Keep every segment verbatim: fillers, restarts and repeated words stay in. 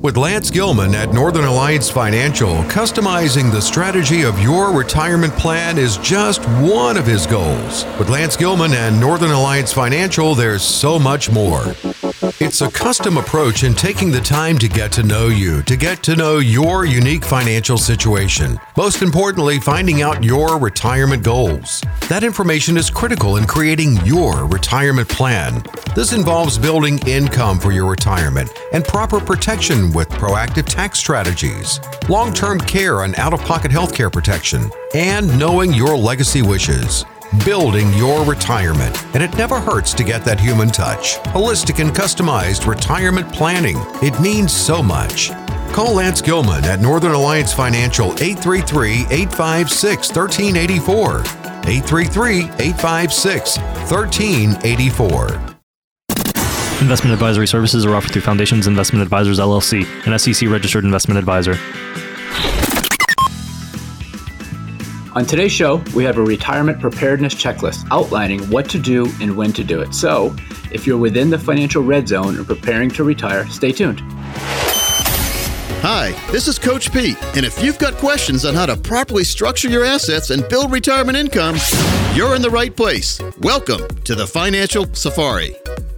With Lance Gilman at Northern Alliance Financial, customizing the strategy of your retirement plan is just one of his goals. With Lance Gilman and Northern Alliance Financial, there's so much more. It's a custom approach in taking the time to get to know you, to get to know your unique financial situation. Most importantly, finding out your retirement goals. That information is critical in creating your retirement plan. This involves building income for your retirement and proper protection with proactive tax strategies, long-term care and out-of-pocket healthcare protection, and knowing your legacy wishes. Building your retirement, and it never hurts to get that human touch. Holistic and customized retirement planning. It means so much. Call Lance Gilman at Northern Alliance Financial, eight three three, eight five six, one three eight four. eight three three, eight five six, one three eight four. Investment advisory services are offered through Foundations Investment Advisors, L L C, an S E C-registered investment advisor. On today's show, we have a retirement preparedness checklist outlining what to do and when to do it. So, if you're within the financial red zone and preparing to retire, stay tuned. Hi, this is Coach Pete, and if you've got questions on how to properly structure your assets and build retirement income, you're in the right place. Welcome to the Financial Safari.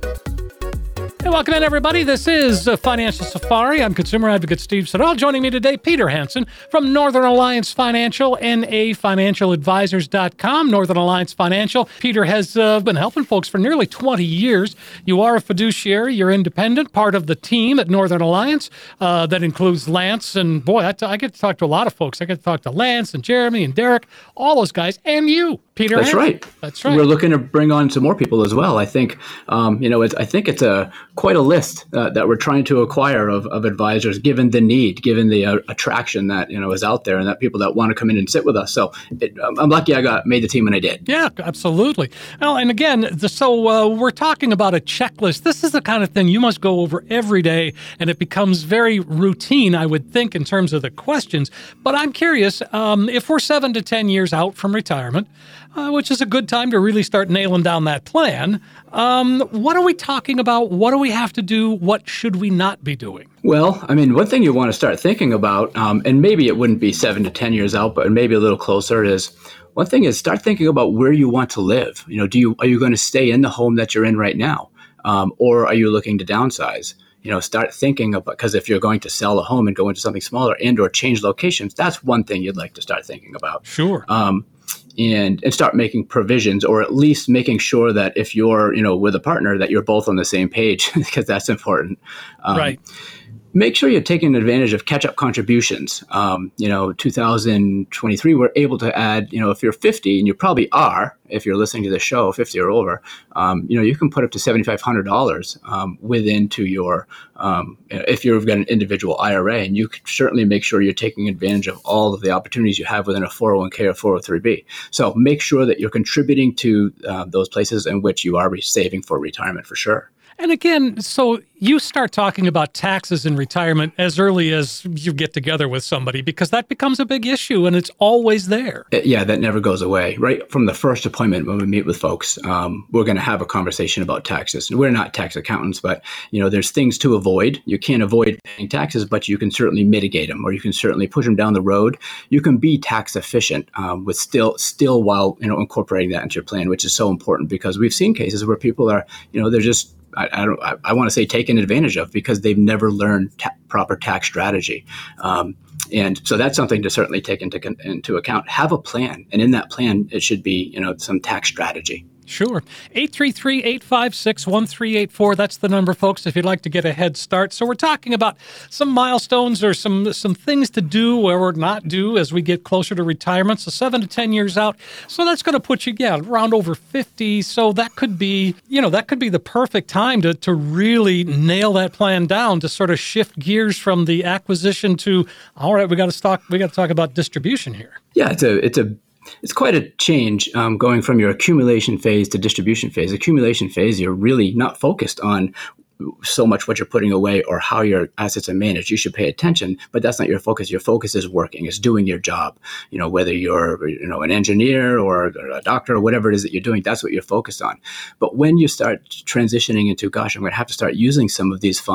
Hey, welcome in, everybody. This is uh, Financial Safari. I'm consumer advocate Steve Siddall. Joining me today, Peter Hansen from Northern Alliance Financial, N A financial advisors dot com. Northern Alliance Financial. Peter has uh, been helping folks for nearly twenty years. You are a fiduciary. You're independent, part of the team at Northern Alliance. Uh, that includes Lance. And boy, I, t- I get to talk to a lot of folks. I get to talk to Lance and Jeremy and Derek, all those guys, and you, Peter That's Hansen. right. That's right. We're looking to bring on some more people as well. I think, um, you know, it's, I think it's a quite a list uh, that we're trying to acquire of, of advisors, given the need, given the uh, attraction that, you know, is out there and that people that want to come in and sit with us. So it, I'm lucky I got made the team when I did. Yeah, absolutely. Well, and again, the, so uh, we're talking about a checklist. This is the kind of thing you must go over every day, and it becomes very routine, I would think, in terms of the questions. But I'm curious, um, if we're seven to ten years out from retirement, uh, which is a good time to really start nailing down that plan, um, what are we talking about? What do we have to do? What should we not be doing? Well, I mean, one thing you want to start thinking about, um, and maybe it wouldn't be seven to ten years out, but maybe a little closer, is one thing is start thinking about where you want to live. You know, do you are you going to stay in the home that you're in right now, um, or are you looking to downsize? You know, start thinking about, because if you're going to sell a home and go into something smaller and or change locations, that's one thing you'd like to start thinking about. Sure. Um, and and start making provisions, or at least making sure that if you're, you know, with a partner, that you're both on the same page, because that's important. Um, right. Make sure you're taking advantage of catch-up contributions. Um, you know, two thousand twenty-three, we're able to add, you know, if you're fifty, and you probably are, if you're listening to the show, fifty or over, um, you know, you can put up to seven thousand five hundred dollars um, within to your, um, if you've got an individual I R A, and you can certainly make sure you're taking advantage of all of the opportunities you have within a four oh one k or four oh three b. So make sure that you're contributing to uh, those places in which you are saving for retirement for sure. And again, so you start talking about taxes in retirement as early as you get together with somebody, because that becomes a big issue and it's always there. Yeah, that never goes away. Right from the first appointment when we meet with folks, um, we're going to have a conversation about taxes. And we're not tax accountants, but you know, there's things to avoid. You can't avoid paying taxes, but you can certainly mitigate them, or you can certainly push them down the road. You can be tax efficient um, with still, still while you know incorporating that into your plan, which is so important, because we've seen cases where people are, you know, they're just I, I don't. I, I want to say taken advantage of because they've never learned ta- proper tax strategy, um, and so that's something to certainly take into into account. Have a plan, and in that plan, it should be you know some tax strategy. Sure. eight three three, eight five six, one three eight four. That's the number, folks, if you'd like to get a head start. So we're talking about some milestones or some some things to do or not do as we get closer to retirement. So seven to ten years out. So that's going to put you, yeah, around over fifty. So that could be, you know, that could be the perfect time to, to really nail that plan down, to sort of shift gears from the acquisition to, all right, we got to talk, we got to talk about distribution here. Yeah, it's a, it's a, It's quite a change um, going from your accumulation phase to distribution phase. Accumulation phase, you're really not focused on so much what you're putting away or how your assets are managed. You should pay attention, but that's not your focus. Your focus is working, is doing your job. You know, whether you're, you know, an engineer or a doctor or whatever it is that you're doing, that's what you're focused on. But when you start transitioning into, gosh, I'm going to have to start using some of these funds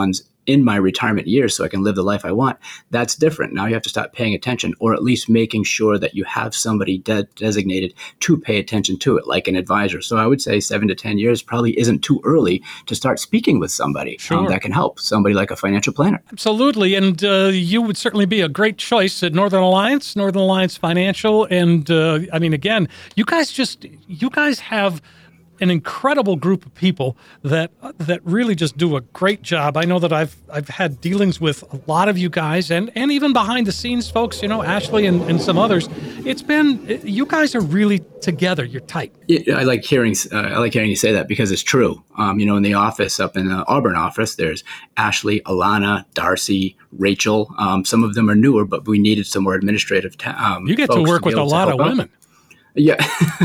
in my retirement years so I can live the life I want, that's different. Now you have to start paying attention, or at least making sure that you have somebody de- designated to pay attention to it, like an advisor. So I would say seven to ten years probably isn't too early to start speaking with somebody Sure. um, that can help, somebody like a financial planner. Absolutely. And uh, you would certainly be a great choice at Northern Alliance, Northern Alliance Financial. And uh, I mean, again, you guys just, you guys have an incredible group of people that that really just do a great job. I know that I've I've had dealings with a lot of you guys, and, and even behind the scenes folks, you know, Ashley and, and some others. It's been, you guys are really together. You're tight. Yeah, I like hearing uh, I like hearing you say that, because it's true. Um, you know, in the office up in the Auburn office, there's Ashley, Alana, Darcy, Rachel. Um, some of them are newer, but we needed some more administrative. Ta- um, You get to folks work be with a able to lot of help out. women. Yeah,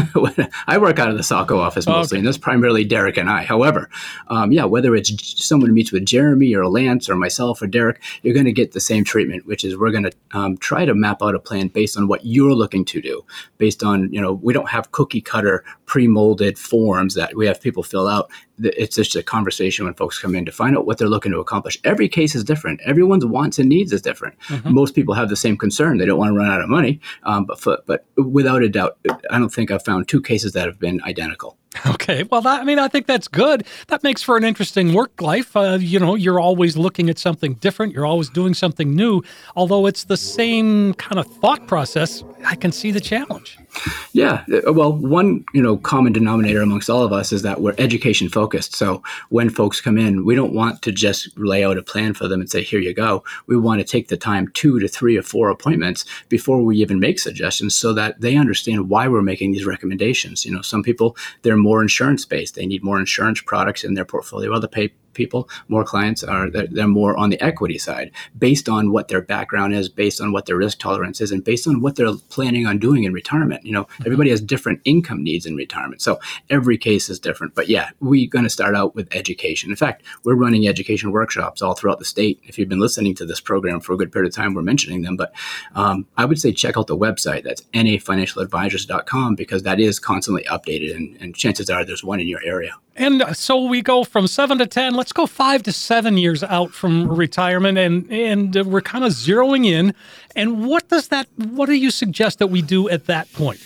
I work out of the Saco office mostly, Okay. and that's primarily Derek and I. However, um, yeah, whether it's j- someone who meets with Jeremy or Lance or myself or Derek, you're going to get the same treatment, which is we're going to um, try to map out a plan based on what you're looking to do. Based on, you know, we don't have cookie cutter pre-molded forms that we have people fill out. It's just a conversation when folks come in to find out what they're looking to accomplish. Every case is different. Everyone's wants and needs is different. Mm-hmm. Most people have the same concern. They don't want to run out of money. Um, but, for, but without a doubt, I don't think I've found two cases that have been identical. Okay. Well, that, I mean, I think that's good. That makes for an interesting work life. Uh, you know, you're always looking at something different. You're always doing something new. Although it's the same kind of thought process, I can see the challenge. Yeah. Well, one, you know, common denominator amongst all of us is that we're education focused. So when folks come in, we don't want to just lay out a plan for them and say, here you go. We want to take the time two to three or four appointments before we even make suggestions so that they understand why we're making these recommendations. You know, some people, they're more insurance based. They need more insurance products in their portfolio. Other pay- people, more clients are, they're, they're more on the equity side based on what their background is, based on what their risk tolerance is, and based on what they're planning on doing in retirement. You know, everybody has different income needs in retirement. So every case is different. But yeah, we're going to start out with education. In fact, we're running education workshops all throughout the state. If you've been listening to this program for a good period of time, we're mentioning them. But um, I would say check out the website. That's N A financial advisors dot com, because that is constantly updated. And, and chances are there's one in your area. And so we go from seven to ten, let's go five to seven years out from retirement, and, and we're kind of zeroing in. And what does that, what do you suggest that we do at that point?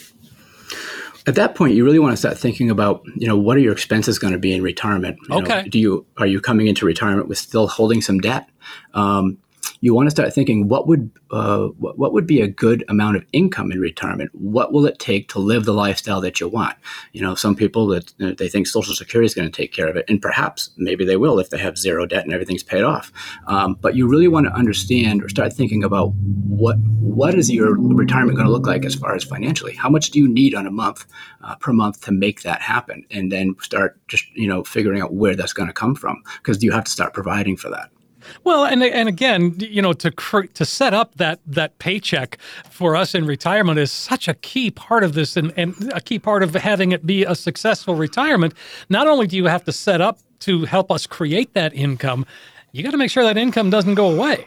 At that point, you really want to start thinking about, you know, what are your expenses going to be in retirement? You Okay. know, do you, are you coming into retirement with still holding some debt? Um, you want to start thinking, what would uh, what, what would be a good amount of income in retirement? What will it take to live the lifestyle that you want? You know, some people that you know, they think Social Security is going to take care of it, and perhaps maybe they will if they have zero debt and everything's paid off. Um, but you really want to understand or start thinking about what what is your retirement going to look like as far as financially? How much do you need on a month uh, per month to make that happen? And then start just you know figuring out where that's going to come from, because you have to start providing for that. Well, and and again, you know, to cr- to set up that that paycheck for us in retirement is such a key part of this, and, and a key part of having it be a successful retirement. Not only do you have to set up to help us create that income, you got to make sure that income doesn't go away.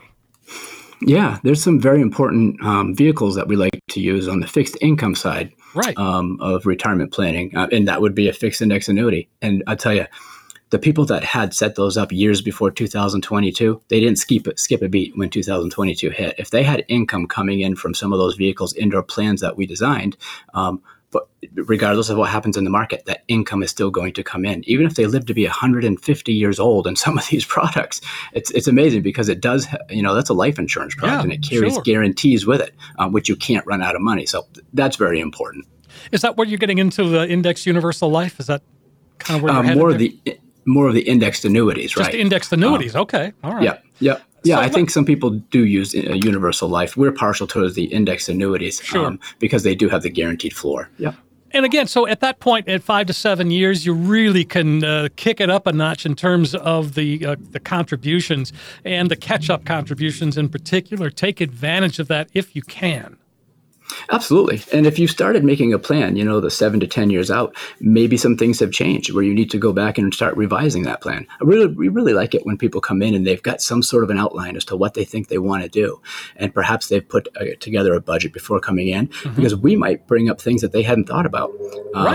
Yeah, there's some very important um, vehicles that we like to use on the fixed income side Right. um, of retirement planning, uh, and that would be a fixed index annuity. And I'll tell you, the people that had set those up years before two thousand twenty-two, they didn't skip it, skip a beat when two thousand twenty-two hit. If they had income coming in from some of those vehicles into our plans that we designed, um, but regardless of what happens in the market, that income is still going to come in. Even if they live to be one hundred fifty years old in some of these products, it's it's amazing because it does, you know, that's a life insurance product Yeah, and it carries sure. guarantees with it, um, which you can't run out of money. So that's very important. Is that what you're getting into, the Index Universal Life? Is that kind of where you're Um, headed more there? of the more of the indexed annuities, Just right? indexed annuities. Okay. All right. Yeah, yeah, yeah. So I let- think some people do use uh, universal life. We're partial towards the indexed annuities Sure. because they do have the guaranteed floor. Yeah. And again, so at that point, at five to seven years, you really can uh, kick it up a notch in terms of the uh, the contributions and the catch-up contributions in particular. Take advantage of that if you can. Absolutely. And if you started making a plan, you know, the seven to ten years out, maybe some things have changed where you need to go back and start revising that plan. I really, we really like it when people come in and they've got some sort of an outline as to what they think they want to do. And perhaps they've put uh, together a budget before coming in, mm-hmm. because we might bring up things that they hadn't thought about. Um, Right.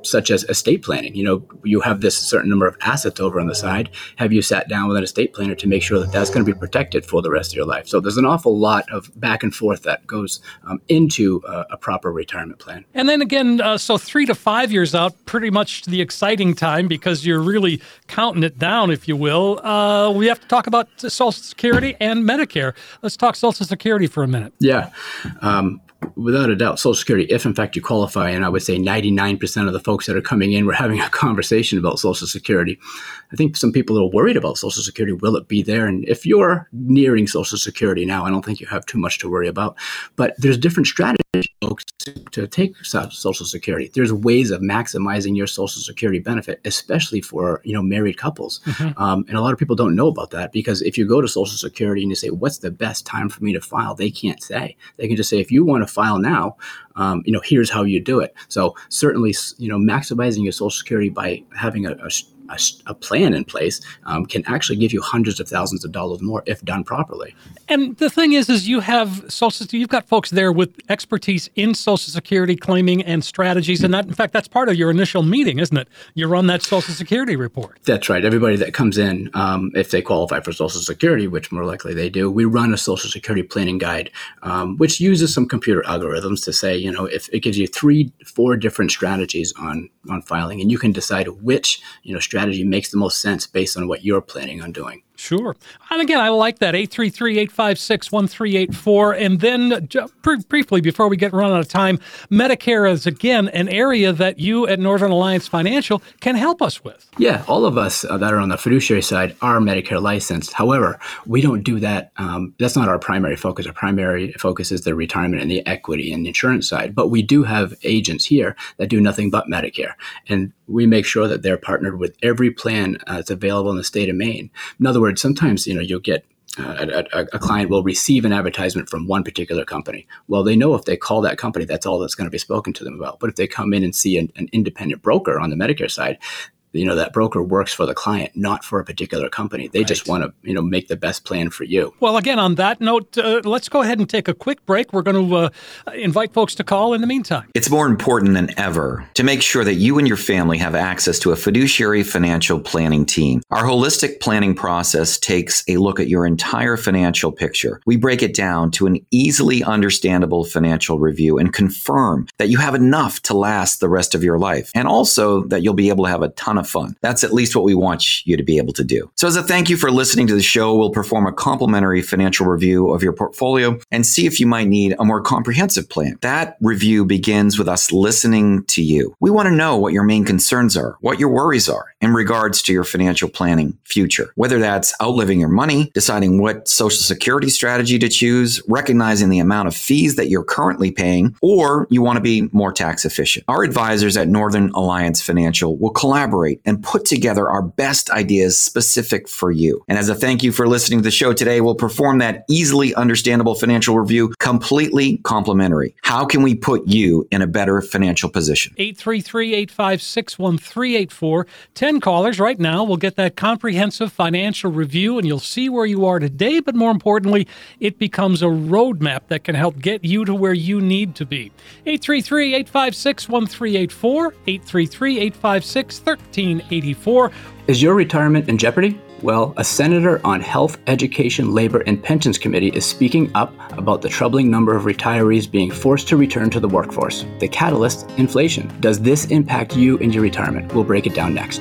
such as estate planning. You know, you have this certain number of assets over on the side. Have you sat down with an estate planner to make sure that that's going to be protected for the rest of your life? So there's an awful lot of back and forth that goes um, into uh, a proper retirement plan. And then again, uh, so three to five years out, pretty much the exciting time because you're really counting it down, if you will. Uh, we have to talk about Social Security and Medicare. Let's talk Social Security for a minute. Yeah. Um, Without a doubt, Social Security, if in fact you qualify, and I would say ninety-nine percent of the folks that are coming in, we're having a conversation about Social Security. I think some people are worried about Social Security. Will it be there? And if you're nearing Social Security now, I don't think you have too much to worry about. But there's different strategies, folks, to, to take Social Security. There's ways of maximizing your Social Security benefit, especially for, you know, married couples. Mm-hmm. Um, and a lot of people don't know about that because if you go to Social Security and you say, what's the best time for me to file? They can't say. They can just say, if you want to file now, um, you know, here's how you do it. So certainly, you know, maximizing your Social Security by having a, a, a, a plan in place um, can actually give you hundreds of thousands of dollars more if done properly. And the thing is, is you have Social, you've got folks there with expertise in Social Security claiming and strategies, and that, in fact, that's part of your initial meeting, isn't it? You run that Social Security report. That's right. Everybody that comes in, um, if they qualify for Social Security, which more likely they do, we run a Social Security planning guide, um, which uses some computer algorithms to say, you know, if it gives you three, four different strategies on on filing, and you can decide which, you know, strategy makes the most sense based on what you're planning on doing. Sure. And again, I like that, eight three three, eight five six, one three eight four. And then uh, br- briefly, before we get run out of time, Medicare is, again, an area that you at Northern Alliance Financial can help us with. Yeah, all of us uh, that are on the fiduciary side are Medicare licensed. However, we don't do that. Um, that's not our primary focus. Our primary focus is the retirement and the equity and the insurance side. But we do have agents here that do nothing but Medicare. And we make sure that they're partnered with every plan uh, that's available in the state of Maine. In other words, sometimes, you know, you'll get uh, a, a client will receive an advertisement from one particular company. Well, they know if they call that company, that's all that's going to be spoken to them about. But if they come in and see an, an independent broker on the Medicare side, you know, that broker works for the client, not for a particular company. They right. just want to, you know, make the best plan for you. Well, again, on that note, uh, let's go ahead and take a quick break. We're going to uh, invite folks to call in the meantime. It's more important than ever to make sure that you and your family have access to a fiduciary financial planning team. Our holistic planning process takes a look at your entire financial picture. We break it down to an easily understandable financial review and confirm that you have enough to last the rest of your life, and also that you'll be able to have a ton of fun. That's at least what we want you to be able to do. So as a thank you for listening to the show, we'll perform a complimentary financial review of your portfolio and see if you might need a more comprehensive plan. That review begins with us listening to you. We want to know what your main concerns are, what your worries are in regards to your financial planning future, whether that's outliving your money, deciding what Social Security strategy to choose, recognizing the amount of fees that you're currently paying, or you want to be more tax efficient. Our advisors at Northern Alliance Financial will collaborate and put together our best ideas specific for you. And as a thank you for listening to the show today, we'll perform that easily understandable financial review completely complimentary. How can we put you in a better financial position? eight three three, eight five six, one three eight four. ten callers right now will get that comprehensive financial review, and you'll see where you are today, but more importantly, it becomes a roadmap that can help get you to where you need to be. eight three three, eight five six, one three eight four, eight three three, eight five six, one three eight four. Is your retirement in jeopardy? Well, a senator on Health, Education, Labor, and Pensions Committee is speaking up about the troubling number of retirees being forced to return to the workforce. The catalyst, inflation. Does this impact you in your retirement? We'll break it down next.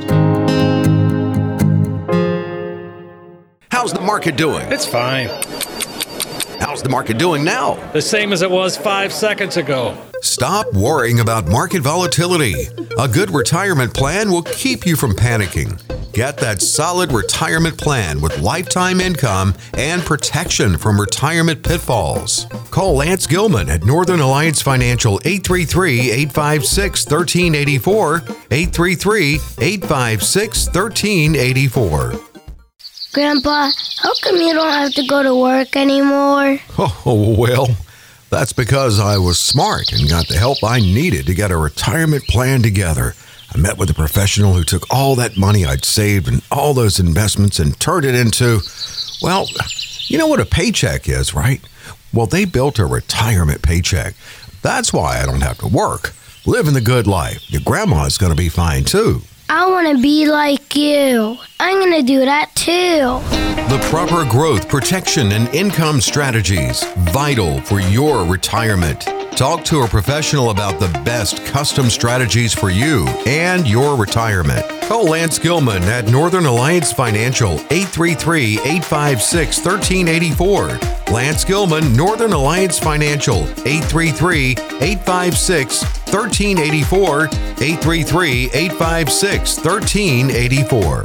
How's the market doing? It's fine. How's the market doing now? The same as it was five seconds ago. Stop worrying about market volatility. A good retirement plan will keep you from panicking. Get that solid retirement plan with lifetime income and protection from retirement pitfalls. Call Lance Gilman at Northern Alliance Financial, eight three three, eight five six, one three eight four, eight three three, eight five six, one three eight four. Grandpa, how come you don't have to go to work anymore? Oh, well, that's because I was smart and got the help I needed to get a retirement plan together. I met with a professional who took all that money I'd saved and all those investments and turned it into, well, you know what a paycheck is, right? Well, they built a retirement paycheck. That's why I don't have to work. Living the good life. Your grandma's going to be fine too. I want to be like you. I'm going to do that too. The proper growth, protection, and income strategies vital for your retirement. Talk to a professional about the best custom strategies for you and your retirement. Call Lance Gilman at Northern Alliance Financial, eight three three, eight five six, one three eight four. Lance Gilman, Northern Alliance Financial, eight three three, eight five six, one three eight four, eight three three, eight five six, one three eight four.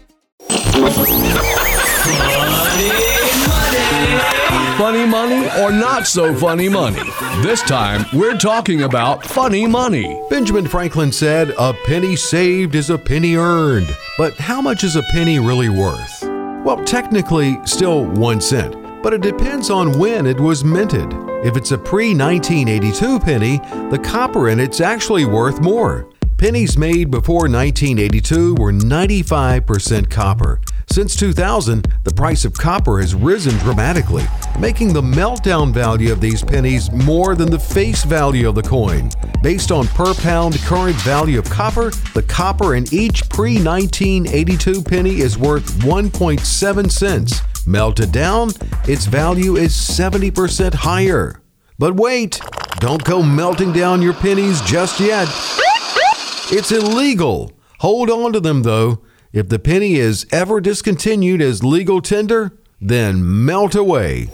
Funny money or not so funny money? This time, we're talking about funny money. Benjamin Franklin said, "A penny saved is a penny earned." But how much is a penny really worth? Well, technically, still one cent, but it depends on when it was minted. If it's a pre nineteen eighty-two penny, the copper in it's actually worth more. Pennies made before nineteen eighty-two were ninety-five percent copper. Since two thousand, the price of copper has risen dramatically, making the meltdown value of these pennies more than the face value of the coin. Based on per pound current value of copper, the copper in each pre nineteen eighty-two penny is worth one point seven cents. Melted down, its value is seventy percent higher. But wait, don't go melting down your pennies just yet. It's illegal. Hold on to them though. If the penny is ever discontinued as legal tender, then melt away.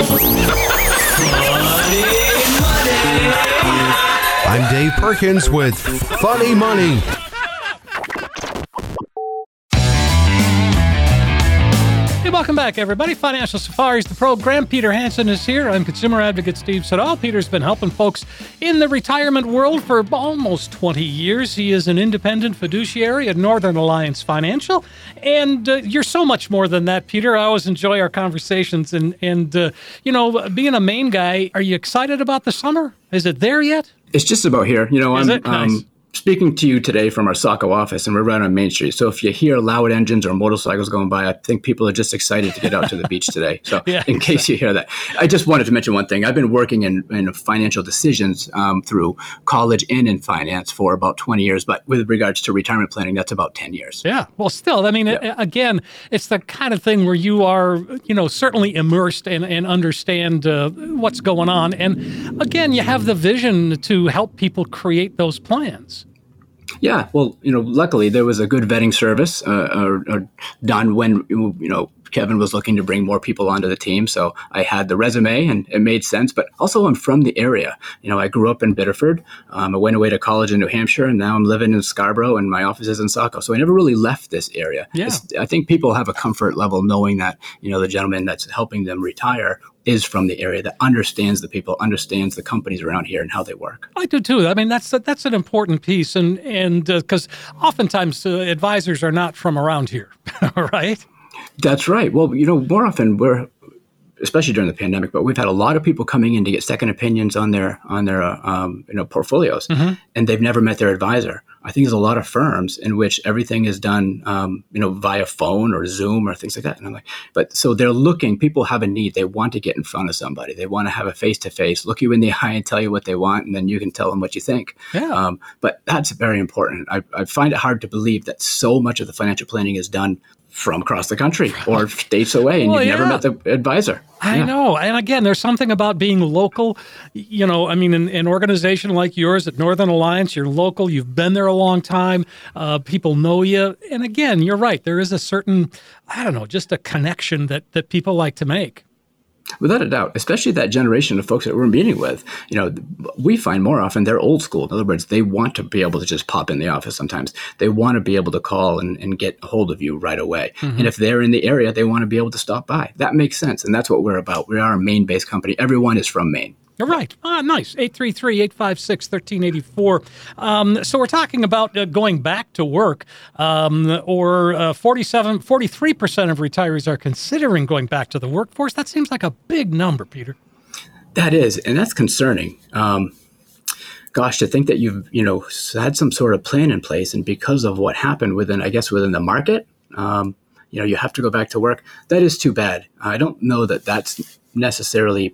I'm Dave Perkins with Funny Money. Hey, welcome back, everybody. Financial Safari is the program. Peter Hansen is here. I'm consumer advocate Steve Siddall. Peter's been helping folks in the retirement world for almost twenty years. He is an independent fiduciary at Northern Alliance Financial. And uh, you're so much more than that, Peter. I always enjoy our conversations. And, and uh, you know, being a Maine guy, are you excited about the summer? Is it there yet? It's just about here. You know, Is I'm it? Nice. um, speaking to you today from our Saco office, and we're right on Main Street. So if you hear loud engines or motorcycles going by, I think people are just excited to get out to the beach today. So Yeah, in case you hear that, I just wanted to mention one thing. I've been working in, in financial decisions um, through college and in finance for about twenty years. But with regards to retirement planning, that's about ten years. Yeah. Well, still, I mean, Yeah. a- again, it's the kind of thing where you are, you know, certainly immersed and, and understand uh, what's going on. And again, you have the vision to help people create those plans. Yeah, well, you know, luckily there was a good vetting service uh, uh, uh, done when, you know, Kevin was looking to bring more people onto the team. So I had the resume and it made sense. But also I'm from the area. You know, I grew up in Biddeford. Um, I went away to college in New Hampshire, and now I'm living in Scarborough, and my office is in Saco. So I never really left this area. Yeah. It's- I think people have a comfort level knowing that, you know, the gentleman that's helping them retire is from the area, that understands the people, understands the companies around here and how they work. I do too. I mean, that's that's an important piece, and and because oftentimes uh, advisors are not from around here, right? That's right. Well, you know, more often we're, especially during the pandemic, but we've had a lot of people coming in to get second opinions on their on their uh, um, you know portfolios, Mm-hmm. and they've never met their advisor. I think there's a lot of firms in which everything is done, um, you know, via phone or Zoom or things like that. And I'm like, but so they're looking. People have a need. They want to get in front of somebody. They want to have a face to face, look you in the eye, and tell you what they want, and then you can tell them what you think. Yeah. Um, but that's very important. I, I find it hard to believe that so much of the financial planning is done from across the country or states away, and Well, you've never yeah. met the advisor. I Yeah. know. And again, there's something about being local. You know, I mean, an, an organization like yours at Northern Alliance, you're local, you've been there a long time, uh, people know you. And again, you're right. There is a certain, I don't know, just a connection that, that people like to make. Without a doubt, especially that generation of folks that we're meeting with, you know, we find more often they're old school. In other words, they want to be able to just pop in the office sometimes. They want to be able to call and, and get a hold of you right away. Mm-hmm. And if they're in the area, they want to be able to stop by. That makes sense. And that's what we're about. We are a Maine-based company. Everyone is from Maine. You're right. Ah, nice. eight three three, eight five six, one three eight four. Um, so we're talking about uh, going back to work, um, or uh, forty-seven, forty-three percent of retirees are considering going back to the workforce. That seems like a big number, Peter. That is, and that's concerning. Um, gosh, to think that you've, you know, had some sort of plan in place, and because of what happened within, I guess, within the market, um, you know, you have to go back to work. That is too bad. I don't know that that's necessarily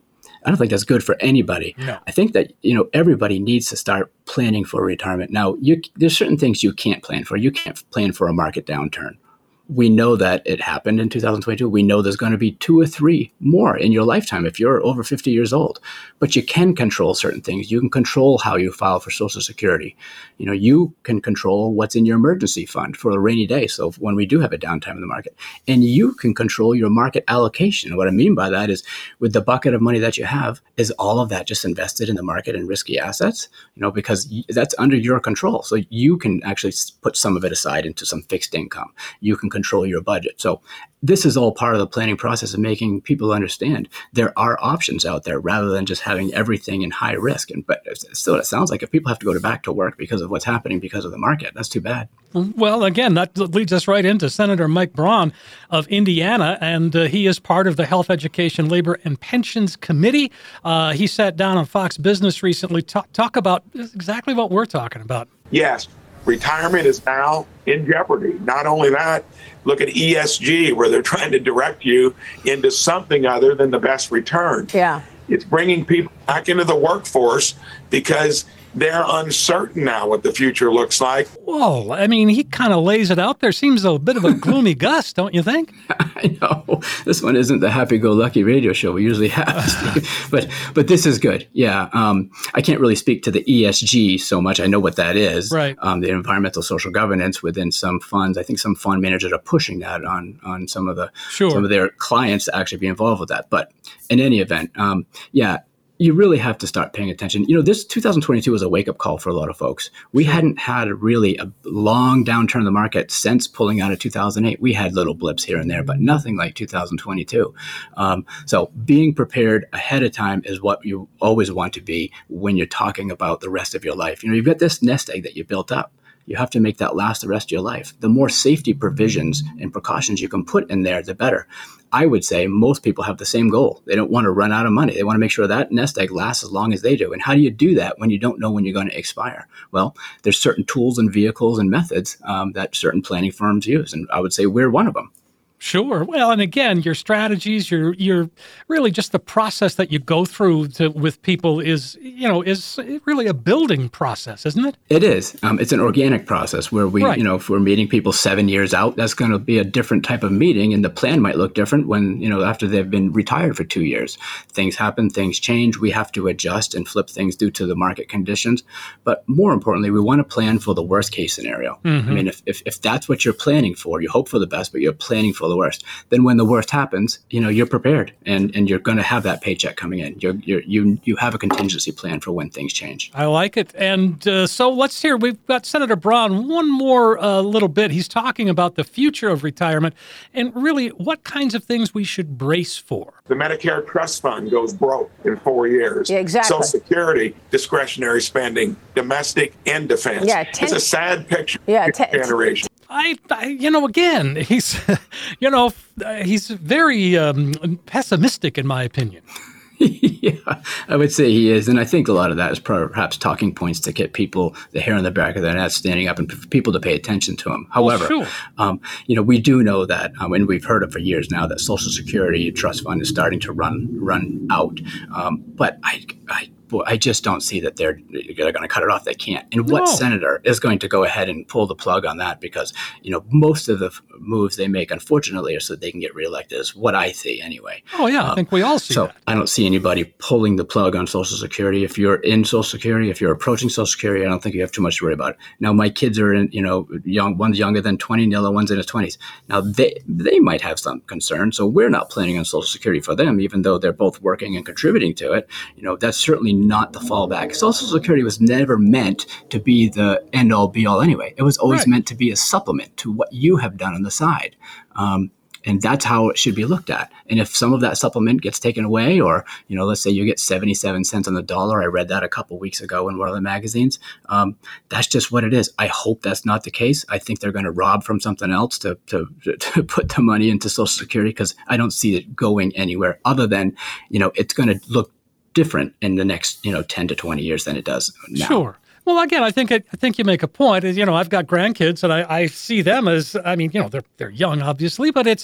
I don't think that's good for anybody. No. I think that, you know, everybody needs to start planning for retirement. Now, you, there's certain things you can't plan for. You can't plan for a market downturn. We know that it happened in two thousand twenty-two. We know there's going to be two or three more in your lifetime if you're over fifty years old. But you can control certain things. You can control how you file for Social Security. You know, you can control what's in your emergency fund for a rainy day. So when we do have a downtime in the market, and you can control your market allocation. And what I mean by that is, with the bucket of money that you have, is all of that just invested in the market and risky assets? You know, because that's under your control. So you can actually put some of it aside into some fixed income. You can control your budget. So this is all part of the planning process of making people understand there are options out there rather than just having everything in high risk. And but still, it sounds like if people have to go to back to work because of what's happening because of the market, that's too bad. Well, again, that leads us right into Senator Mike Braun of Indiana, and uh, he is part of the Health, Education, Labor, and Pensions Committee. Uh, he sat down on Fox Business recently to talk, talk about exactly what we're talking about. Yes. Retirement is now in jeopardy. Not only that, look at E S G, where they're trying to direct you into something other than the best return. Yeah. It's bringing people back into the workforce because they're uncertain now what the future looks like. Whoa, I mean, he kind of lays it out there. Seems a bit of a gloomy gust, don't you think? I know. This one isn't the happy-go-lucky radio show we usually have, Steve. but but this is good. Yeah, um, I can't really speak to the E S G so much. I know what that is. Right. Um, the environmental social governance within some funds. I think some fund managers are pushing that on on some of the sure. some of their clients to actually be involved with that. But in any event, um, yeah. You really have to start paying attention. You know, this two thousand twenty-two was a wake-up call for a lot of folks. We hadn't had really a long downturn in the market since pulling out of two thousand eight. We had little blips here and there, but nothing like two thousand twenty-two. Um, so being prepared ahead of time is what you always want to be when you're talking about the rest of your life. You know, you've got this nest egg that you built up. You have to make that last the rest of your life. The more safety provisions and precautions you can put in there, the better. I would say most people have the same goal. They don't want to run out of money. They want to make sure that nest egg lasts as long as they do. And how do you do that when you don't know when you're going to expire? Well, there's certain tools and vehicles and methods um, that certain planning firms use. And I would say we're one of them. Sure. Well, and again, your strategies, your your really just the process that you go through to, with people is, you know, is really a building process, isn't it? It is. Um, it's an organic process where we, right. you know, if we're meeting people seven years out, that's going to be a different type of meeting, and the plan might look different when, you know, after they've been retired for two years. Things happen, things change. We have to adjust and flip things due to the market conditions. But more importantly, we want to plan for the worst case scenario. Mm-hmm. I mean, if, if if that's what you're planning for, you hope for the best, but you're planning for the worst. Then when the worst happens, you know, you're prepared and, and you're going to have that paycheck coming in. You're, you're, you you have a contingency plan for when things change. I like it. And uh, so let's hear, we've got Senator Braun one more uh, little bit. He's talking about the future of retirement and really what kinds of things we should brace for. The Medicare Trust Fund goes broke in four years. Yeah, exactly. Social Security, discretionary spending, domestic and defense. Yeah, ten, it's a sad picture yeah, for ten, generation. I, I, you know, again, he's, you know, he's very um, pessimistic in my opinion. Yeah, I would say he is. And I think a lot of that is perhaps talking points to get people, the hair on the back of their neck standing up and for people to pay attention to him. However, well, sure. um, you know, we do know that, um, and we've heard it for years now, that Social Security Trust Fund is starting to run run out. Um, but I, I I just don't see that they're they're going to cut it off. They can't. And what no. senator is going to go ahead and pull the plug on that? Because, you know, most of the f- moves they make, unfortunately, are so that they can get reelected, is what I see anyway. Oh, yeah. Um, I think we all see so that. I don't see anybody pulling the plug on Social Security. If you're in Social Security, if you're approaching Social Security, I don't think you have too much to worry about it. Now, my kids are in, you know, young, one's younger than twenty, the other one's in his twenties. Now, they they might have some concern. So we're not planning on Social Security for them, even though they're both working and contributing to it. You know, that's certainly not the fallback. Social Security was never meant to be the end-all, be-all anyway. It was always right. meant to be a supplement to what you have done on the side. Um, and that's how it should be looked at. And if some of that supplement gets taken away, or, you know, let's say you get seventy-seven cents on the dollar, I read that a couple weeks ago in one of the magazines, um, that's just what it is. I hope that's not the case. I think they're going to rob from something else to, to, to put the money into Social Security, because I don't see it going anywhere other than, you know, it's going to look different in the next, you know, ten to twenty years than it does now. Sure. Well, again, I think I think you make a point. You know, I've got grandkids, and I, I see them as, I mean, you know, they're they're young, obviously, but it's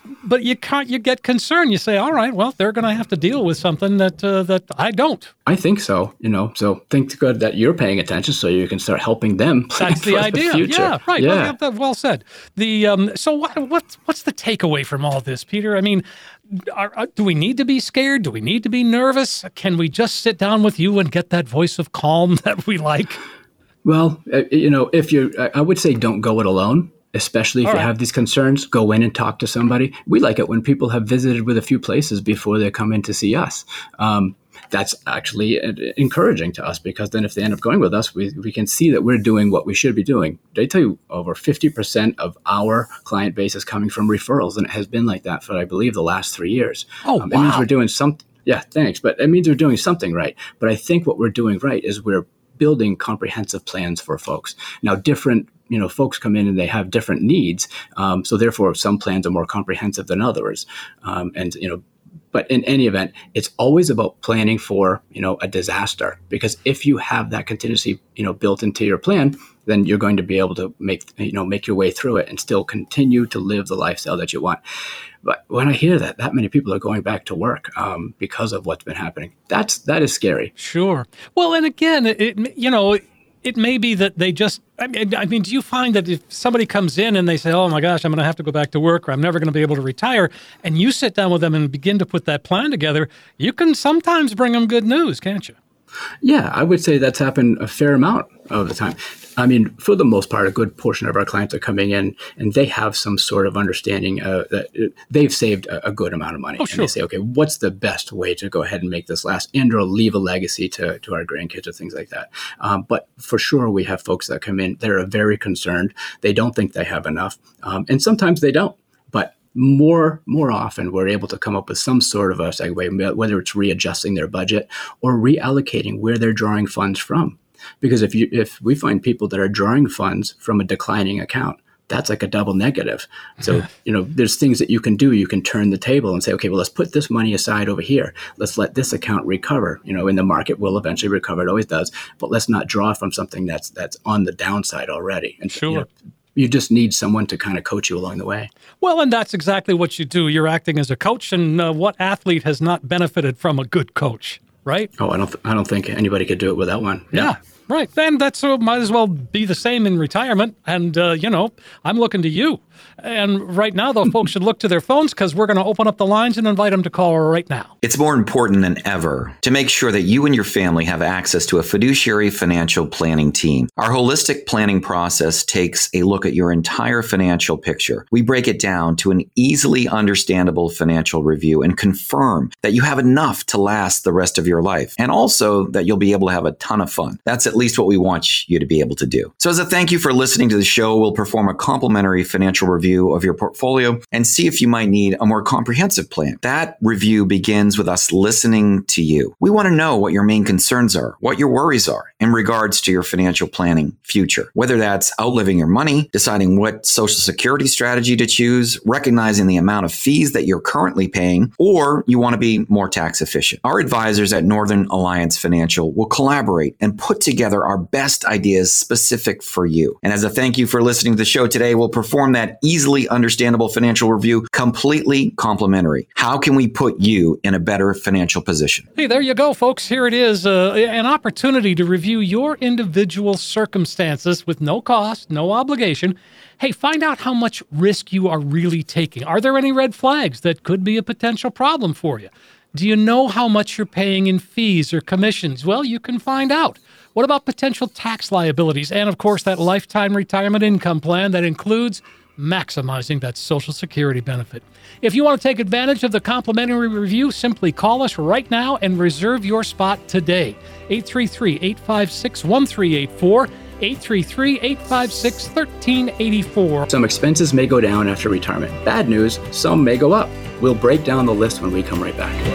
but you can't. You get concerned. You say, "All right, well, they're going to have to deal with something that uh, that I don't." I think so. You know, so think good that you're paying attention, so you can start helping them. That's the idea. The future. Yeah, right. Yeah. Well, well said. The um, so what what what's the takeaway from all this, Peter? I mean, are, are, do we need to be scared? Do we need to be nervous? Can we just sit down with you and get that voice of calm that we like? Well, uh, you know, if you, I would say, don't go it alone. Especially if All you right. have these concerns, go in and talk to somebody. We like it when people have visited with a few places before they come in to see us. Um, that's actually encouraging to us, because then if they end up going with us, we, we can see that we're doing what we should be doing. They tell you over fifty percent of our client base is coming from referrals, and it has been like that for, I believe, the last three years. Oh, um, wow. It means we're doing something. Yeah, thanks. But it means we're doing something right. But I think what we're doing right is we're building comprehensive plans for folks. Now, different you know, folks come in and they have different needs. Um, so therefore, some plans are more comprehensive than others. Um, and, you know, but in any event, it's always about planning for, you know, a disaster, because if you have that contingency, you know, built into your plan, then you're going to be able to make, you know, make your way through it and still continue to live the lifestyle that you want. But when I hear that, that many people are going back to work um, because of what's been happening, that's, that is scary. Sure. Well, and again, it, it you know, it may be that they just, I mean, I mean, do you find that if somebody comes in and they say, oh my gosh, I'm going to have to go back to work, or I'm never going to be able to retire, and you sit down with them and begin to put that plan together, you can sometimes bring them good news, can't you? Yeah, I would say that's happened a fair amount of the time. I mean, for the most part, a good portion of our clients are coming in and they have some sort of understanding uh, that they've saved a, a good amount of money. Oh, sure. And they say, okay, what's the best way to go ahead and make this last and or leave a legacy to, to our grandkids or things like that. Um, but for sure, we have folks that come in that are very concerned. They don't think they have enough. Um, and sometimes they don't. But more more often, we're able to come up with some sort of a segue, whether it's readjusting their budget or reallocating where they're drawing funds from. Because if you if we find people that are drawing funds from a declining account, that's like a double negative. So, you know, there's things that you can do. You can turn the table and say, okay, well, let's put this money aside over here. Let's let this account recover. You know, and the market will eventually recover. It always does. But let's not draw from something that's that's on the downside already. And sure. You know, you just need someone to kind of coach you along the way. Well, and that's exactly what you do. You're acting as a coach, and uh, what athlete has not benefited from a good coach, right? Oh, I don't th- I don't think anybody could do it without one. Yeah. yeah. Right. And that's uh, might as well be the same in retirement. And, uh, you know, I'm looking to you. And right now, though, folks should look to their phones, because we're going to open up the lines and invite them to call right now. It's more important than ever to make sure that you and your family have access to a fiduciary financial planning team. Our holistic planning process takes a look at your entire financial picture. We break it down to an easily understandable financial review and confirm that you have enough to last the rest of your life, and also that you'll be able to have a ton of fun. That's at least what we want you to be able to do. So as a thank you for listening to the show, we'll perform a complimentary financial review of your portfolio and see if you might need a more comprehensive plan. That review begins with us listening to you. We want to know what your main concerns are, what your worries are in regards to your financial planning future, whether that's outliving your money, deciding what Social Security strategy to choose, recognizing the amount of fees that you're currently paying, or you want to be more tax efficient. Our advisors at Northern Alliance Financial will collaborate and put together our best ideas specific for you. And as a thank you for listening to the show today, we'll perform that easily understandable financial review completely complimentary. How can we put you in a better financial position? Hey, there you go, folks. Here it is, uh, an opportunity to review your individual circumstances with no cost, no obligation. Hey, find out how much risk you are really taking. Are there any red flags that could be a potential problem for you? Do you know how much you're paying in fees or commissions? Well, you can find out. What about potential tax liabilities? And, of course, that lifetime retirement income plan that includes maximizing that Social Security benefit. If you want to take advantage of the complimentary review, simply call us right now and reserve your spot today. eight three three, eight five six, one three eight four, eight three three, eight five six, one three eight four. Some expenses may go down after retirement. Bad news, some may go up. We'll break down the list when we come right back.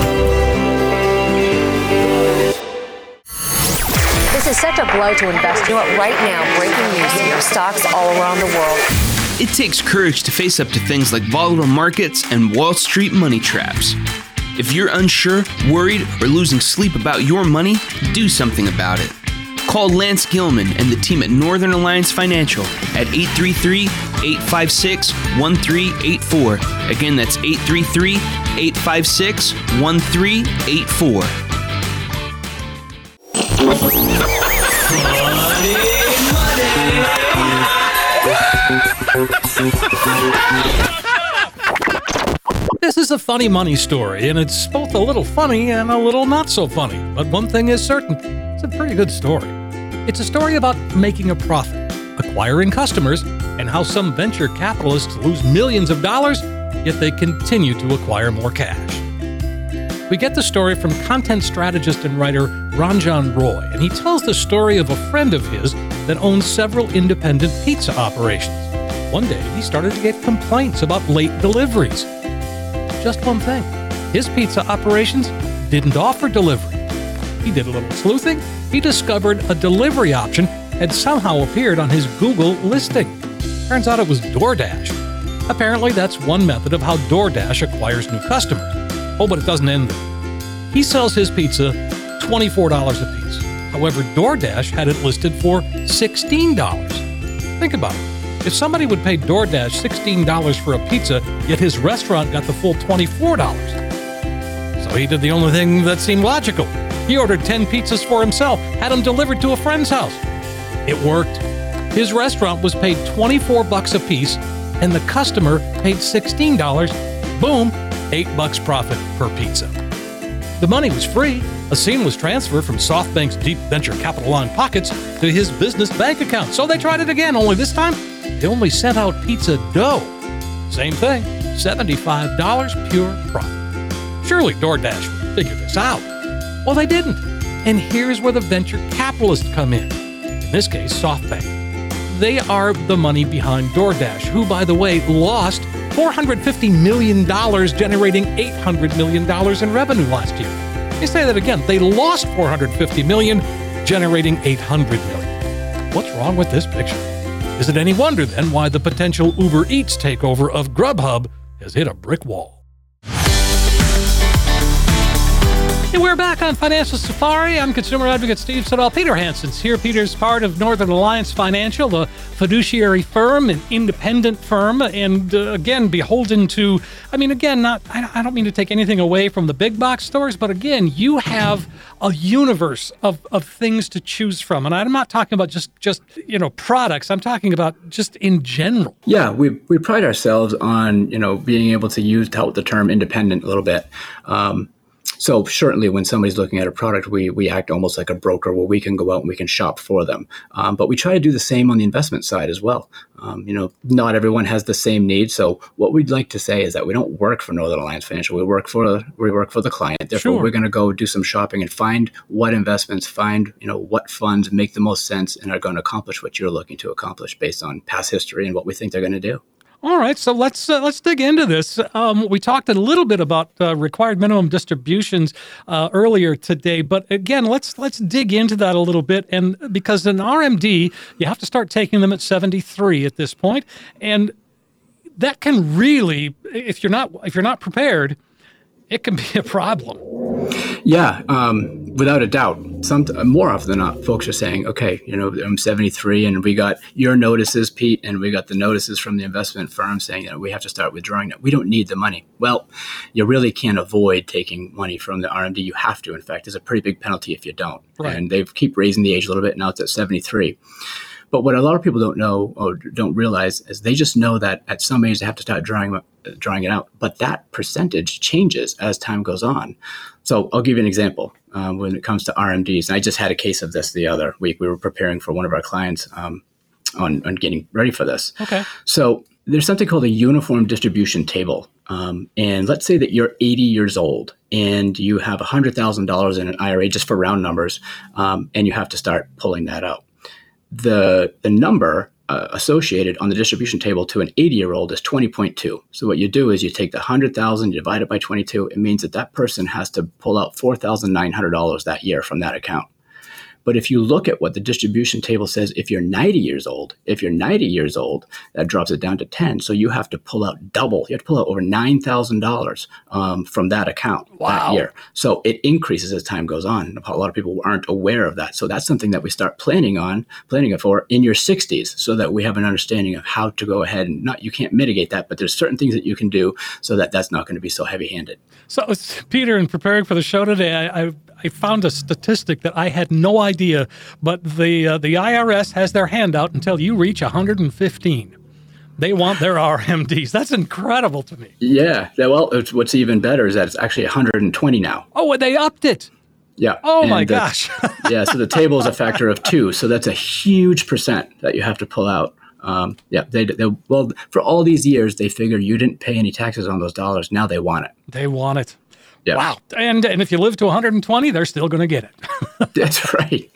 This is such a blow to investors. You know what? Right now, breaking news here, stocks all around the world. It takes courage to face up to things like volatile markets and Wall Street money traps. If you're unsure, worried, or losing sleep about your money, do something about it. Call Lance Gilman and the team at Northern Alliance Financial at eight three three, eight five six, one three eight four. Again, that's eight three three, eight five six, one three eight four. This is a funny money story, and it's both a little funny and a little not so funny. But one thing is certain, it's a pretty good story. It's a story about making a profit, acquiring customers, and how some venture capitalists lose millions of dollars, yet they continue to acquire more cash. We get the story from content strategist and writer Ranjan Roy, and he tells the story of a friend of his that owns several independent pizza operations. One day, he started to get complaints about late deliveries. Just one thing, his pizza operations didn't offer delivery. He did a little sleuthing. He discovered a delivery option had somehow appeared on his Google listing. Turns out it was DoorDash. Apparently, that's one method of how DoorDash acquires new customers. Oh, but it doesn't end there. He sells his pizza twenty-four dollars a piece. However, DoorDash had it listed for sixteen dollars. Think about it. If somebody would pay DoorDash sixteen dollars for a pizza, yet his restaurant got the full twenty-four dollars. So he did the only thing that seemed logical. He ordered ten pizzas for himself, had them delivered to a friend's house. It worked. His restaurant was paid twenty-four bucks a piece, and the customer paid sixteen dollars. Boom, eight bucks profit per pizza. The money was free. A scene was transferred from SoftBank's deep venture capital line pockets to his business bank account. So they tried it again, only this time they only sent out pizza dough. Same thing, seventy-five dollars pure profit. Surely DoorDash would figure this out. Well, they didn't. And here's where the venture capitalists come in. In this case, SoftBank. They are the money behind DoorDash, who, by the way, lost four hundred fifty million dollars, generating eight hundred million dollars in revenue last year. Let me say that again. They lost four hundred fifty million dollars, generating eight hundred million dollars. What's wrong with this picture? Is it any wonder, then, why the potential Uber Eats takeover of Grubhub has hit a brick wall? And we're back on Financial Safari. I'm consumer advocate Steve Siddall. Peter Hansen's here. Peter's part of Northern Alliance Financial, the fiduciary firm, an independent firm, and uh, again, beholden to, I mean, again, not. I, I don't mean to take anything away from the big box stores, but again, you have a universe of, of things to choose from. And I'm not talking about just, just, you know, products. I'm talking about just in general. Yeah, we we pride ourselves on, you know, being able to use, to help the term independent a little bit. Um, So certainly when somebody's looking at a product, we we act almost like a broker where we can go out and we can shop for them. Um, but we try to do the same on the investment side as well. Um, you know, not everyone has the same needs. So what we'd like to say is that we don't work for Northern Alliance Financial. We work for we work for the client. Therefore, Sure. we're going to go do some shopping and find what investments, find, you know, what funds make the most sense and are going to accomplish what you're looking to accomplish based on past history and what we think they're going to do. All right, so let's uh, let's dig into this. Um, we talked a little bit about uh, required minimum distributions uh, earlier today, but again, let's let's dig into that a little bit. And because in R M D, you have to start taking them at seventy-three at this point, and that can really, if you're not if you're not prepared, it can be a problem. Yeah, um, without a doubt. Some more often than not, folks are saying, "Okay, you know, I'm seventy-three, and we got your notices, Pete, and we got the notices from the investment firm saying that we have to start withdrawing it. We don't need the money." Well, you really can't avoid taking money from the R M D. You have to. In fact, there's a pretty big penalty if you don't. Right. And they keep raising the age a little bit. Now it's at seventy-three. But what a lot of people don't know or don't realize is they just know that at some age they have to start drawing drawing it out. But that percentage changes as time goes on. So I'll give you an example um, when it comes to R M Ds. And I just had a case of this the other week. We were preparing for one of our clients um, on, on getting ready for this. Okay. So there's something called a uniform distribution table. Um, and let's say that you're eighty years old and you have one hundred thousand dollars in an I R A, just for round numbers, um, and you have to start pulling that out. The the number uh, associated on the distribution table to an eighty-year-old is twenty point two. So what you do is you take the one hundred thousand dollars, you divide it by twenty-two. It means that that person has to pull out four thousand nine hundred dollars that year from that account. But if you look at what the distribution table says, if you're ninety years old, if you're ninety years old, that drops it down to ten. So you have to pull out double. You have to pull out over nine thousand dollars um, from that account wow. that year. So it increases as time goes on. A lot of people aren't aware of that. So that's something that we start planning on, planning for in your sixties, so that we have an understanding of how to go ahead and not, you can't mitigate that, but there's certain things that you can do so that that's not going to be so heavy-handed. So, Peter, in preparing for the show today, I, I, I found a statistic that I had no idea, but the uh, the I R S has their hand out until you reach one hundred fifteen. They want their R M Ds. That's incredible to me. Yeah. Well, it's, what's even better is that it's actually one hundred twenty now. Oh, they upped it. Yeah. Oh, and my the, gosh. yeah. So the table is a factor of two. So that's a huge percent that you have to pull out. Um, yeah. They, they well, for all these years, they figured you didn't pay any taxes on those dollars. Now they want it. They want it. Yeah. Wow. And and if you live to one hundred twenty, they're still going to get it. That's right.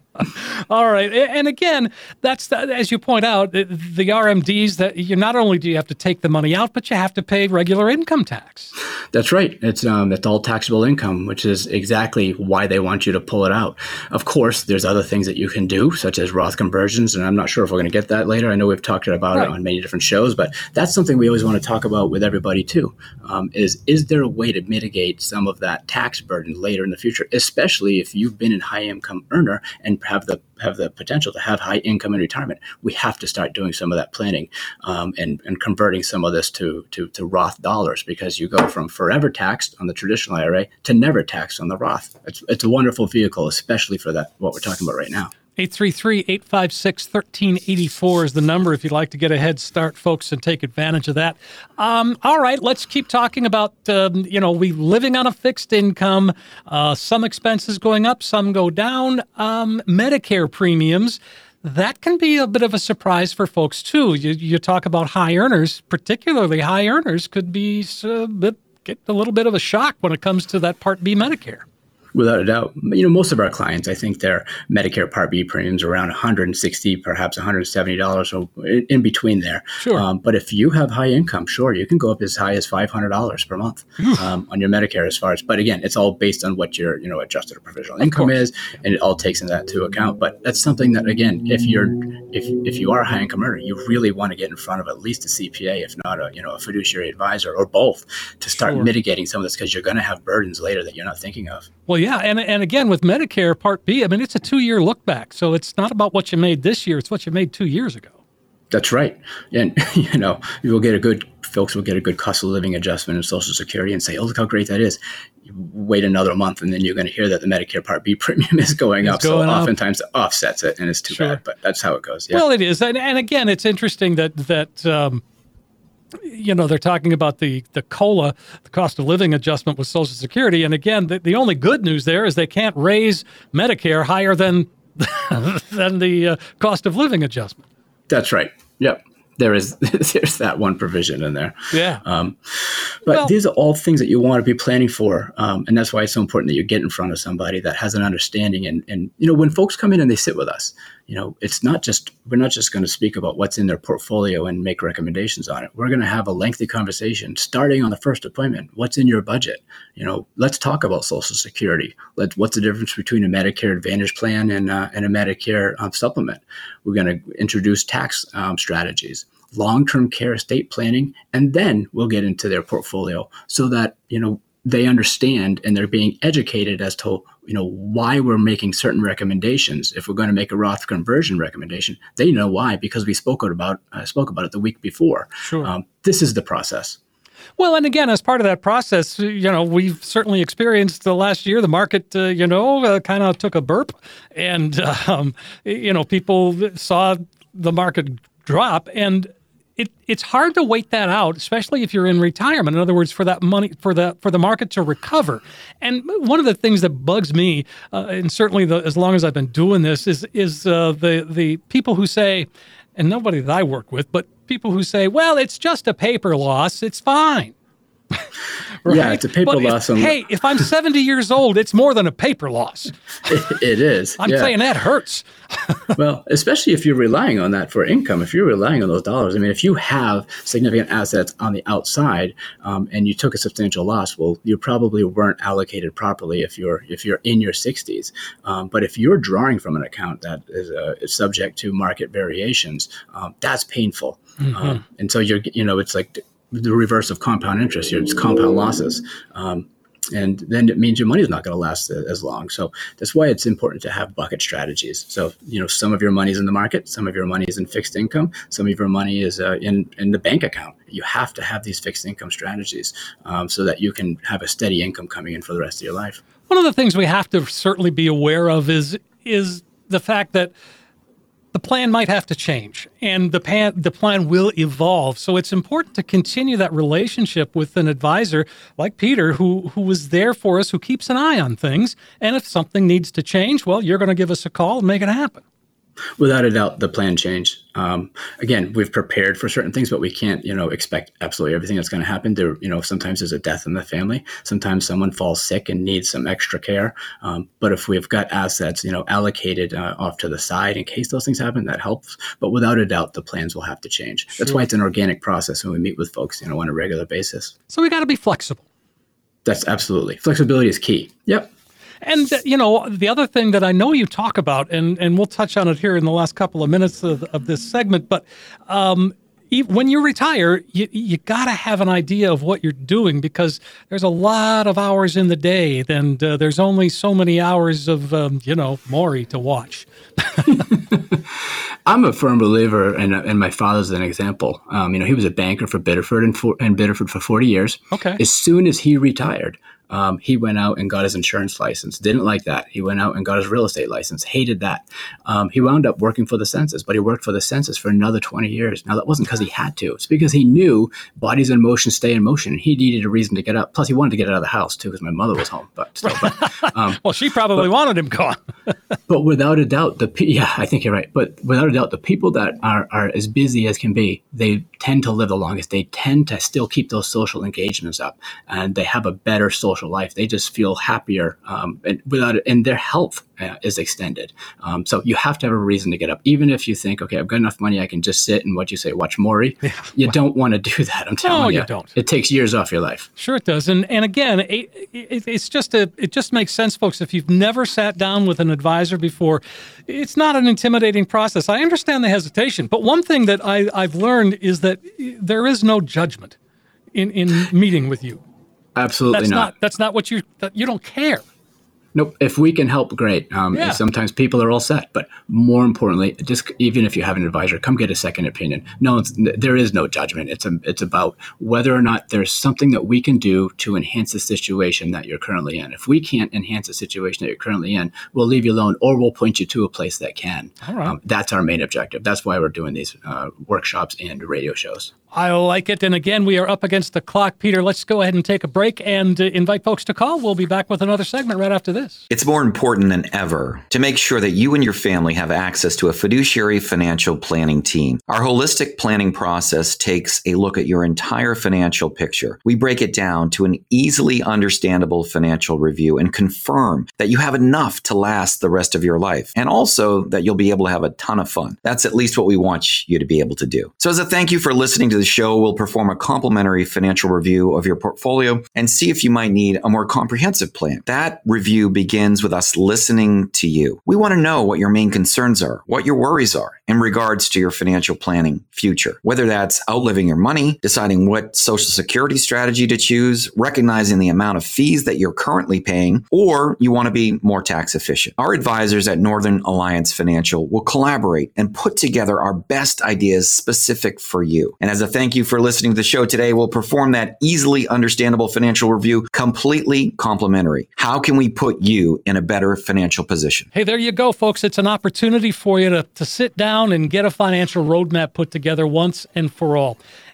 All right. And again, that's the, as you point out, the, the R M Ds, that you not only do you have to take the money out, but you have to pay regular income tax. That's right. It's um, it's all taxable income, which is exactly why they want you to pull it out. Of course, there's other things that you can do, such as Roth conversions, and I'm not sure if we're going to get that later. I know we've talked about right. it on many different shows, but that's something we always want to talk about with everybody too. Um, is is there a way to mitigate some of that tax burden later in the future, especially if you've been a high income earner and have the have the potential to have high income in retirement? We have to start doing some of that planning um, and, and converting some of this to, to, to Roth dollars, because you go from forever taxed on the traditional I R A to never taxed on the Roth. It's, it's a wonderful vehicle, especially for that, what we're talking about right now. eight three three, eight five six, one three eight four is the number if you'd like to get a head start, folks, and take advantage of that. Um, all right, let's keep talking about, um, you know, we living on a fixed income, uh, some expenses going up, some go down, um, Medicare premiums. That can be a bit of a surprise for folks, too. You, you talk about high earners, particularly high earners could be a bit, get a little bit of a shock when it comes to that Part B Medicare. Without a doubt. You know, most of our clients, I think their Medicare Part B premiums are around one hundred sixty dollars, perhaps one hundred seventy dollars, so in between there. Sure. Um, but if you have high income, sure, you can go up as high as five hundred dollars per month um, on your Medicare as far as, but again, it's all based on what your, you know, adjusted or provisional income is, and it all takes in that into account. But that's something that, again, if you're, if if you are a high income earner, you really want to get in front of at least a C P A, if not a, you know, a fiduciary advisor or both, to start Sure. mitigating some of this, because you're going to have burdens later that you're not thinking of. Well, yeah, and and again, with Medicare Part B, I mean, it's a two-year look back. So it's not about what you made this year. It's what you made two years ago. That's right. And, you know, you will get a good, folks will get a good cost of living adjustment in Social Security and say, oh, look how great that is. You wait another month, and then you're going to hear that the Medicare Part B premium is going it's up. Going so up. Oftentimes it offsets it, and it's too Sure. bad. But that's how it goes. Yeah. Well, it is. And, and again, it's interesting that, that um, you know, they're talking about the, the COLA, the cost of living adjustment with Social Security. And again, the, the only good news there is they can't raise Medicare higher than, than the uh, cost of living adjustment. That's right. Yep. There is there's that one provision in there. Yeah. Um, but Well- these are all things that you want to be planning for. Um, and that's why it's so important that you get in front of somebody that has an understanding. And, and, you know, when folks come in and they sit with us, you know, it's not just, we're not just going to speak about what's in their portfolio and make recommendations on it. We're going to have a lengthy conversation starting on the first appointment. What's in your budget? You know, let's talk about Social Security. Let, what's the difference between a Medicare Advantage plan and, uh, and a Medicare um, supplement? We're going to introduce tax um, strategies, long-term care estate planning, and then we'll get into their portfolio so that, you know, they understand and they're being educated as to, you know, why we're making certain recommendations. If we're going to make a Roth conversion recommendation, they know why, because we spoke about I uh, spoke about it the week before. Sure. Um, this is the process. Well, and again, as part of that process, you know, we've certainly experienced the last year, the market, uh, you know, uh, kind of took a burp, and, um, you know, people saw the market drop, and It, it's hard to wait that out, especially if you're in retirement. In other words, for that money, for the for the market to recover. And one of the things that bugs me, uh, and certainly the, as long as I've been doing this, is is uh, the the people who say, and nobody that I work with, but people who say, well, it's just a paper loss, it's fine. Right? Yeah, it's a paper but loss. If, on hey, if I'm seventy years old, it's more than a paper loss. it, it is. I'm yeah. saying that hurts. Well, especially if you're relying on that for income, if you're relying on those dollars. I mean, if you have significant assets on the outside um, and you took a substantial loss, well, you probably weren't allocated properly if you're if you're in your sixties. Um, but if you're drawing from an account that is, uh, is subject to market variations, um, that's painful. Mm-hmm. Um, and so you're, you know, it's like the reverse of compound interest. It's compound losses. Um, and then it means your money is not going to last as long. So that's why it's important to have bucket strategies. So, you know, some of your money is in the market, some of your money is in fixed income, some of your money is uh, in, in the bank account. You have to have these fixed income strategies um, so that you can have a steady income coming in for the rest of your life. One of the things we have to certainly be aware of is is the fact that the plan might have to change, and the plan, the plan will evolve. So it's important to continue that relationship with an advisor like Peter, who who is there for us, who keeps an eye on things. And if something needs to change, well, you're going to give us a call and make it happen. Without a doubt, the plan changed. Um, again, we've prepared for certain things, but we can't, you know, expect absolutely everything that's going to happen. There, you know, sometimes there's a death in the family. Sometimes someone falls sick and needs some extra care. Um, but if we've got assets, you know, allocated uh, off to the side in case those things happen, that helps. But without a doubt, the plans will have to change. Sure. That's why it's an organic process when we meet with folks, you know, on a regular basis. So we got to be flexible. That's absolutely. Flexibility is key. Yep. And, you know, the other thing that I know you talk about, and, and we'll touch on it here in the last couple of minutes of, of this segment, but um, when you retire, you, you got to have an idea of what you're doing, because there's a lot of hours in the day, and uh, there's only so many hours of, um, you know, Maury to watch. I'm a firm believer, and and my father's an example. Um, you know, he was a banker for Biddeford and for, and Biddeford for forty years. Okay. As soon as he retired, Um, he went out and got his insurance license. Didn't like that. He went out and got his real estate license. Hated that. Um, he wound up working for the census, but he worked for the census for another twenty years. Now, that wasn't because he had to. It's because he knew bodies in motion stay in motion, and he needed a reason to get up. Plus, he wanted to get out of the house, too, because my mother was home. But still, but, um, well, she probably but, wanted him gone. But without a doubt, the pe- yeah, I think you're right. But without a doubt, the people that are, are as busy as can be, they tend to live the longest. They tend to still keep those social engagements up, and they have a better social life. They just feel happier, um, and without it, and their health uh, is extended. Um, so you have to have a reason to get up, even if you think, okay, I've got enough money, I can just sit and what you say, watch Maury. Yeah. You well, don't want to do that. I'm telling no, you, you don't. It takes years off your life. Sure, it does. And and again, it, it, it's just a it just makes sense, folks. If you've never sat down with an advisor before, it's not an intimidating process. I understand the hesitation, but one thing that I, I've learned is that there is no judgment in, in meeting with you. Absolutely that's not. not. That's not what you. You don't care. Nope. If we can help, great. Um, yeah. Sometimes people are all set, but more importantly, just even if you have an advisor, come get a second opinion. No, it's, there is no judgment. It's a, it's about whether or not there's something that we can do to enhance the situation that you're currently in. If we can't enhance the situation that you're currently in, we'll leave you alone, or we'll point you to a place that can. All right. Um, that's our main objective. That's why we're doing these uh, workshops and radio shows. I like it. And again, we are up against the clock. Peter, let's go ahead and take a break and uh, invite folks to call. We'll be back with another segment right after this. It's more important than ever to make sure that you and your family have access to a fiduciary financial planning team. Our holistic planning process takes a look at your entire financial picture. We break it down to an easily understandable financial review and confirm that you have enough to last the rest of your life, and also that you'll be able to have a ton of fun. That's at least what we want you to be able to do. So as a thank you for listening to the show, we'll perform a complimentary financial review of your portfolio and see if you might need a more comprehensive plan. That review begins with us listening to you. We want to know what your main concerns are, what your worries are in regards to your financial planning future, whether that's outliving your money, deciding what Social Security strategy to choose, recognizing the amount of fees that you're currently paying, or you want to be more tax efficient. Our advisors at Northern Alliance Financial will collaborate and put together our best ideas specific for you. And as a thank you for listening to the show today, we'll perform that easily understandable financial review completely complimentary. How can we put you in a better financial position? Hey, there you go, folks. It's an opportunity for you to, to sit down and get a financial roadmap put together once and for all.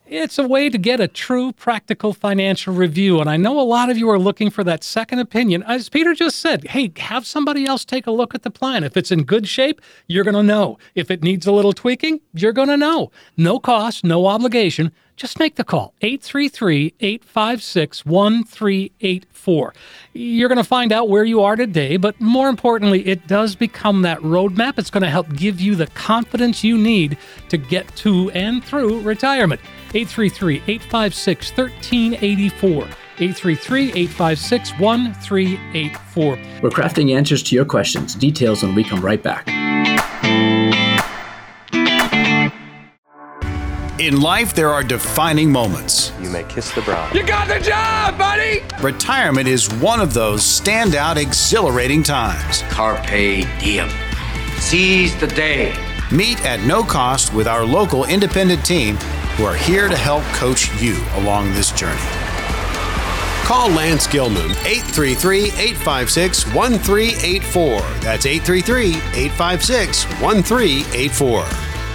It's a way to get a true practical financial review. And I know a lot of you are looking for that second opinion. As Peter just said, hey, have somebody else take a look at the plan. If it's in good shape, you're going to know. If it needs a little tweaking, you're going to know. No cost, no obligation. Just make the call, eight three three, eight five six, one three eight four. You're going to find out where you are today, but more importantly, it does become that roadmap. It's going to help give you the confidence you need to get to and through retirement. eight three three, eight five six, one three eight four. eight three three, eight five six, one three eight four. We're crafting answers to your questions. Details when we come right back. In life, there are defining moments. You may kiss the bride. You got the job, buddy! Retirement is one of those standout, exhilarating times. Carpe diem. Seize the day. Meet at no cost with our local independent team who are here to help coach you along this journey. Call Lance Gilman, eight three three, eight five six, one three eight four. That's eight three three, eight five six, one three eight four.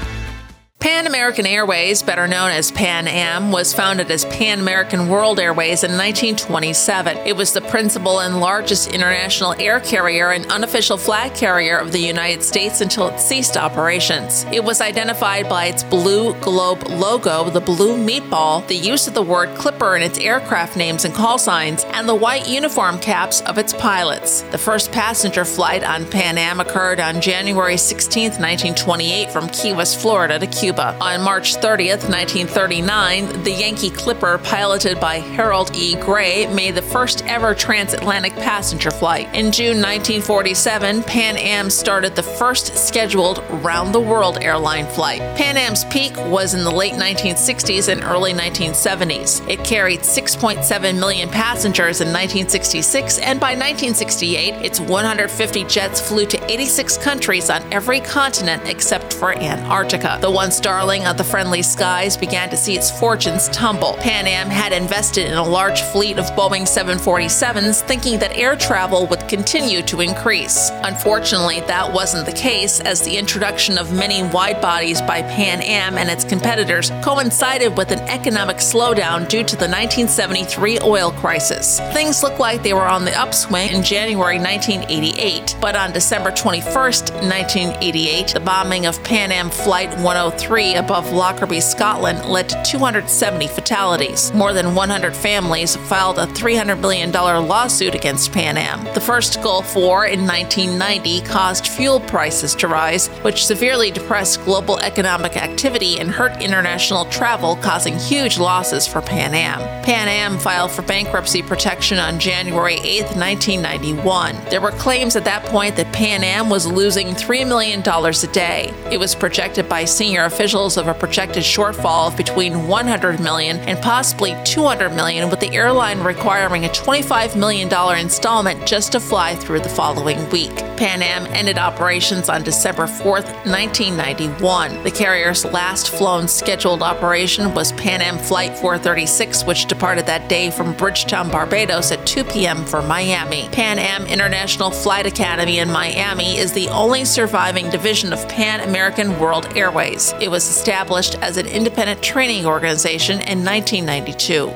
Pan American Airways, better known as Pan Am, was founded as Pan American World Airways in nineteen twenty-seven. It was the principal and largest international air carrier and unofficial flag carrier of the United States until it ceased operations. It was identified by its blue globe logo, the blue meatball, the use of the word Clipper in its aircraft names and call signs, and the white uniform caps of its pilots. The first passenger flight on Pan Am occurred on January sixteenth, nineteen twenty-eight from Key West, Florida to Cuba. On March thirtieth, nineteen thirty-nine, the Yankee Clipper, piloted by Harold E. Gray, made the first ever transatlantic passenger flight. In June nineteen forty-seven, Pan Am started the first scheduled round-the-world airline flight. Pan Am's peak was in the late nineteen sixties and early nineteen seventies. It carried six point seven million passengers in nineteen sixty-six, and by nineteen sixty-eight, its one hundred fifty jets flew to eighty-six countries on every continent except for Antarctica. The once darling of the friendly skies began to see its fortunes tumble. Pan Am had invested in a large fleet of Boeing seven forty-sevens, thinking that air travel would continue to increase. Unfortunately, that wasn't the case, as the introduction of many wide bodies by Pan Am and its competitors coincided with an economic slowdown due to the nineteen seventy-three oil crisis. Things looked like they were on the upswing in January nineteen eighty-eight, but on December twenty-first, nineteen eighty-eight, the bombing of Pan Am Flight one oh three above Lockerbie, Scotland, led to two hundred seventy fatalities. More than one hundred families filed a three hundred million dollars lawsuit against Pan Am. The first Gulf War in nineteen ninety caused fuel prices to rise, which severely depressed global economic activity and hurt international travel, causing huge losses for Pan Am. Pan Am filed for bankruptcy protection on January eighth, nineteen ninety-one. There were claims at that point that Pan Am was losing three million dollars a day. It was projected by senior officials of a projected shortfall of between one hundred million dollars and possibly two hundred million dollars, with the airline requiring a twenty-five million dollars installment just to fly through the following week. Pan Am ended operations on December fourth, nineteen ninety-one. The carrier's last flown scheduled operation was Pan Am Flight four thirty-six, which departed that day from Bridgetown, Barbados at two p.m. for Miami. Pan Am International Flight Academy in Miami is the only surviving division of Pan American World Airways. It was established as an independent training organization in nineteen ninety-two.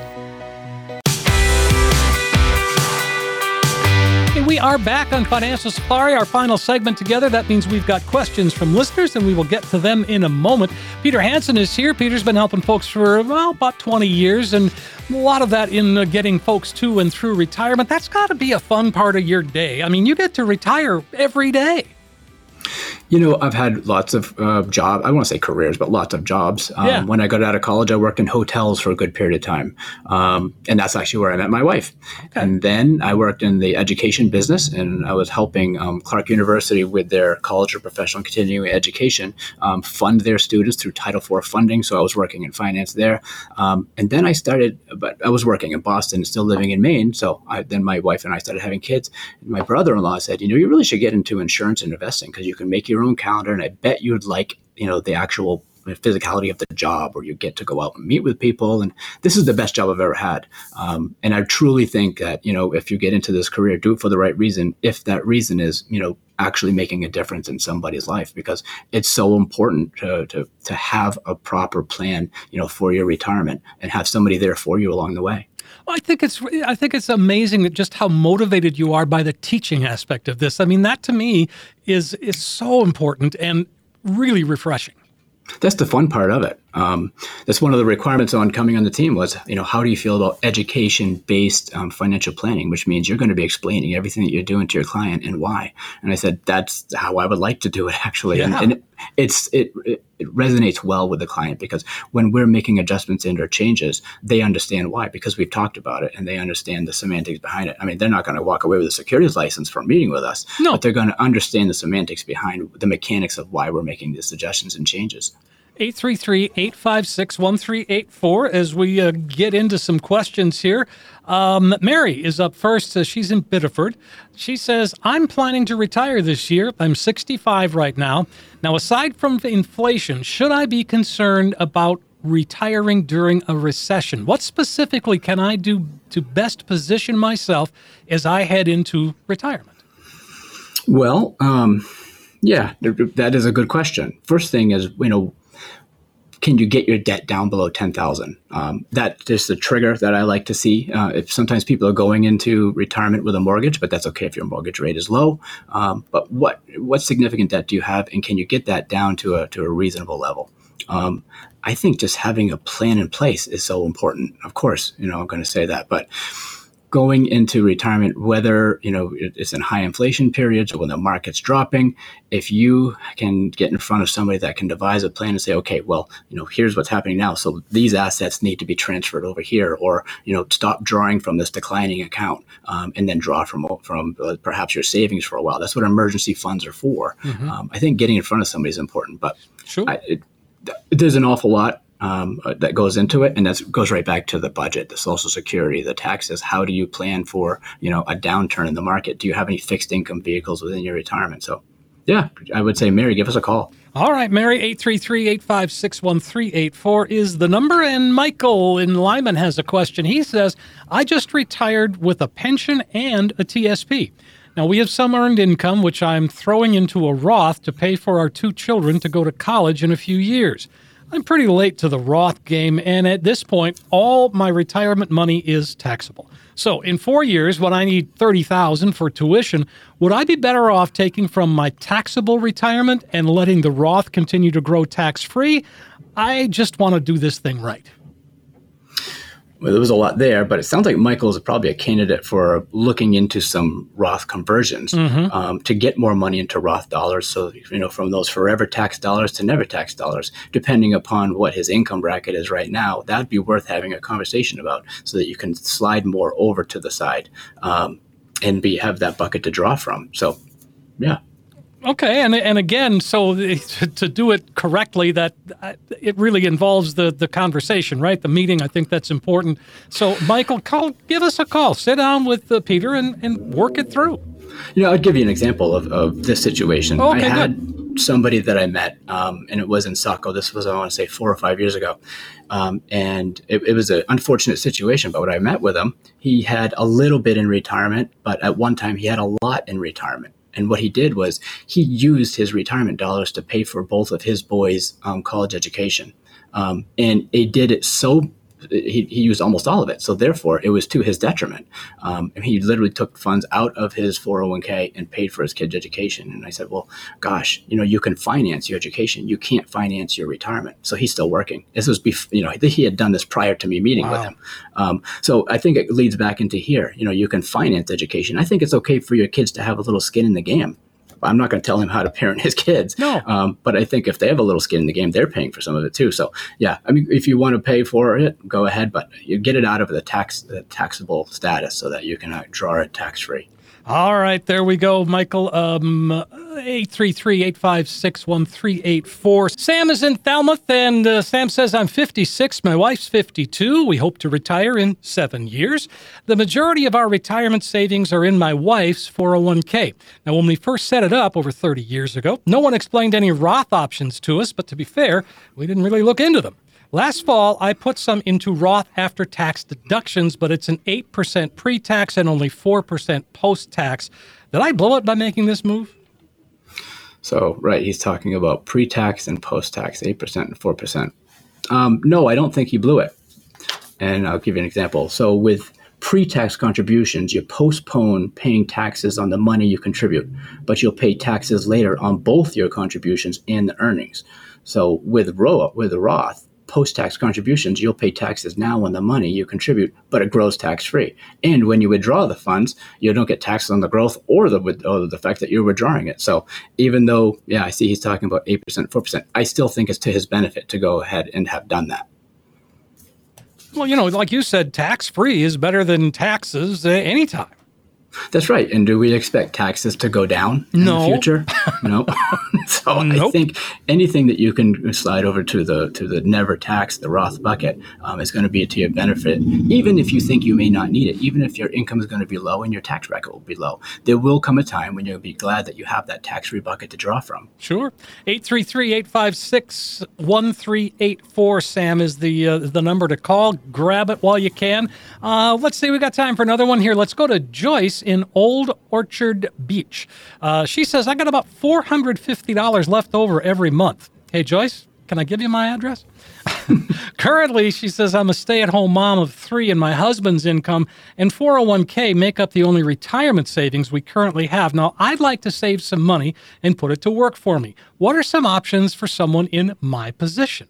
We are back on Financial Safari, our final segment together. That means we've got questions from listeners, and we will get to them in a moment. Peter Hansen is here. Peter's been helping folks for, well, about twenty years, and a lot of that in uh, getting folks to and through retirement. That's got to be a fun part of your day. I mean, you get to retire every day. You know, I've had lots of uh, jobs. I don't want to say careers, but lots of jobs. Um, Yeah. When I got out of college, I worked in hotels for a good period of time. Um, and that's actually where I met my wife. Okay. And then I worked in the education business, and I was helping um, Clark University with their College of Professional Continuing Education um, fund their students through Title four funding. So I was working in finance there. Um, and then I started, but I was working in Boston, still living in Maine. So I, then my wife and I started having kids. And my brother-in-law said, you know, you really should get into insurance and investing because you can make your own calendar, and I bet you'd like, you know, the actual physicality of the job, where you get to go out and meet with people. And this is the best job I've ever had. Um, and I truly think that, you know, if you get into this career, do it for the right reason. If that reason is, you know, actually making a difference in somebody's life, because it's so important to, to, to have a proper plan, you know, for your retirement and have somebody there for you along the way. Well, I think it's I think it's amazing that just how motivated you are by the teaching aspect of this. I mean, that to me is is so important and really refreshing. That's the fun part of it. Um, that's one of the requirements on coming on the team was, you know, how do you feel about education-based um, financial planning, which means you're going to be explaining everything that you're doing to your client and why. And I said, that's how I would like to do it, actually. Yeah. And, and it, it's it, it it resonates well with the client, because when we're making adjustments and or changes, they understand why, because we've talked about it and they understand the semantics behind it. I mean, they're not going to walk away with a securities license for a meeting with us, no. but they're going to understand the semantics behind the mechanics of why we're making these suggestions and changes. eight three three, eight five six, one three eight four as we uh, get into some questions here. Um, Mary is up first. Uh, she's in Biddeford. She says, I'm planning to retire this year. I'm sixty-five right now. Now, aside from inflation, should I be concerned about retiring during a recession? What specifically can I do to best position myself as I head into retirement? Well, um, yeah, that is a good question. First thing is, you know, can you get your debt down below ten thousand? Um, that is the trigger that I like to see. Uh, if sometimes people are going into retirement with a mortgage, but that's okay if your mortgage rate is low. Um, but what what significant debt do you have, and can you get that down to a to a reasonable level? Um, I think just having a plan in place is so important. Of course, you know, I'm going to say that, but going into retirement, whether, you know, it's in high inflation periods or when the market's dropping, if you can get in front of somebody that can devise a plan and say, okay, well, you know, here's what's happening now. So these assets need to be transferred over here, or, you know, stop drawing from this declining account um, and then draw from, from uh, perhaps your savings for a while. That's what emergency funds are for. Mm-hmm. Um, I think getting in front of somebody is important, but sure. I, it, there's an awful lot Um, uh, that goes into it, and that goes right back to the budget, the Social Security, the taxes. How do you plan for, you know, a downturn in the market? Do you have any fixed income vehicles within your retirement? So, yeah, I would say, Mary, give us a call. All right, Mary, eight three three, eight five six, one three eight four is the number. And Michael in Lyman has a question. He says, I just retired with a pension and a T S P. Now, we have some earned income, which I'm throwing into a Roth to pay for our two children to go to college in a few years. I'm pretty late to the Roth game, and at this point, all my retirement money is taxable. So in four years, when I need thirty thousand dollars for tuition, would I be better off taking from my taxable retirement and letting the Roth continue to grow tax-free? I just want to do this thing right. Well, there was a lot there, but it sounds like Michael is probably a candidate for looking into some Roth conversions mm-hmm. um, to get more money into Roth dollars. So, you know, from those forever tax dollars to never tax dollars, depending upon what his income bracket is right now, that'd be worth having a conversation about so that you can slide more over to the side um, and be have that bucket to draw from. So, yeah. Okay, and and again, so to, to do it correctly, that uh, it really involves the the conversation, right? The meeting. I think that's important. So, Michael, call, give us a call. Sit down with uh, Peter and, and work it through. You know, I'll give you an example of, of this situation. Okay, I had good. somebody that I met, um, and it was in Saco. This was, I want to say, four or five years ago. Um, and it, it was an unfortunate situation, but when I met with him, he had a little bit in retirement, but at one time he had a lot in retirement. And what he did was he used his retirement dollars to pay for both of his boys' um, college education. Um, and he did it so, he, he used almost all of it. So therefore, it was to his detriment. Um, and he literally took funds out of his four oh one k and paid for his kid's education. And I said, well, gosh, you know, you can finance your education. You can't finance your retirement. So he's still working. This was, bef- you know, he had done this prior to me meeting wow. with him. Um, so I think it leads back into here. You know, you can finance education. I think it's okay for your kids to have a little skin in the game. I'm not going to tell him how to parent his kids. No. Um, but I think if they have a little skin in the game, they're paying for some of it too. So yeah, I mean, if you want to pay for it, go ahead, but you get it out of the tax, the taxable status so that you can uh, draw it tax free. All right, there we go, Michael. Um, eight three three, eight five six, one three eight four. Sam is in Falmouth, and uh, Sam says, I'm fifty-six. My wife's fifty-two. We hope to retire in seven years. The majority of our retirement savings are in my wife's four oh one k. Now, when we first set it up over thirty years ago, no one explained any Roth options to us, but to be fair, we didn't really look into them. Last fall, I put some into Roth after-tax deductions, but it's an eight percent pre-tax and only four percent post-tax. Did I blow it by making this move? So, right, he's talking about pre-tax and post-tax, eight percent and four percent. Um, no, I don't think he blew it. And I'll give you an example. So with pre-tax contributions, you postpone paying taxes on the money you contribute, but you'll pay taxes later on both your contributions and the earnings. So with Ro- with Roth, post-tax contributions, you'll pay taxes now on the money you contribute, but it grows tax-free. And when you withdraw the funds, you don't get taxes on the growth or the or the fact that you're withdrawing it. So even though, yeah, I see he's talking about eight percent, four percent, I still think it's to his benefit to go ahead and have done that. Well, you know, like you said, tax-free is better than taxes uh, anytime. That's right. And do we expect taxes to go down in no. the future? No. So nope. I think anything that you can slide over to the to the never tax, the Roth bucket, um, is going to be to your benefit, even if you think you may not need it, even if your income is going to be low and your tax bracket will be low. There will come a time when you'll be glad that you have that tax-free bucket to draw from. Sure. eight three three, eight five six, one three eight four, Sam, is the uh, the number to call. Grab it while you can. Uh, let's see, we got time for another one here. Let's go to Joyce in Old Orchard Beach. Uh, she says, I got about four hundred fifty dollars left over every month. Hey, Joyce, can I give you my address? Currently, she says, I'm a stay-at-home mom of three, and my husband's income and four oh one k make up the only retirement savings we currently have. Now, I'd like to save some money and put it to work for me. What are some options for someone in my position?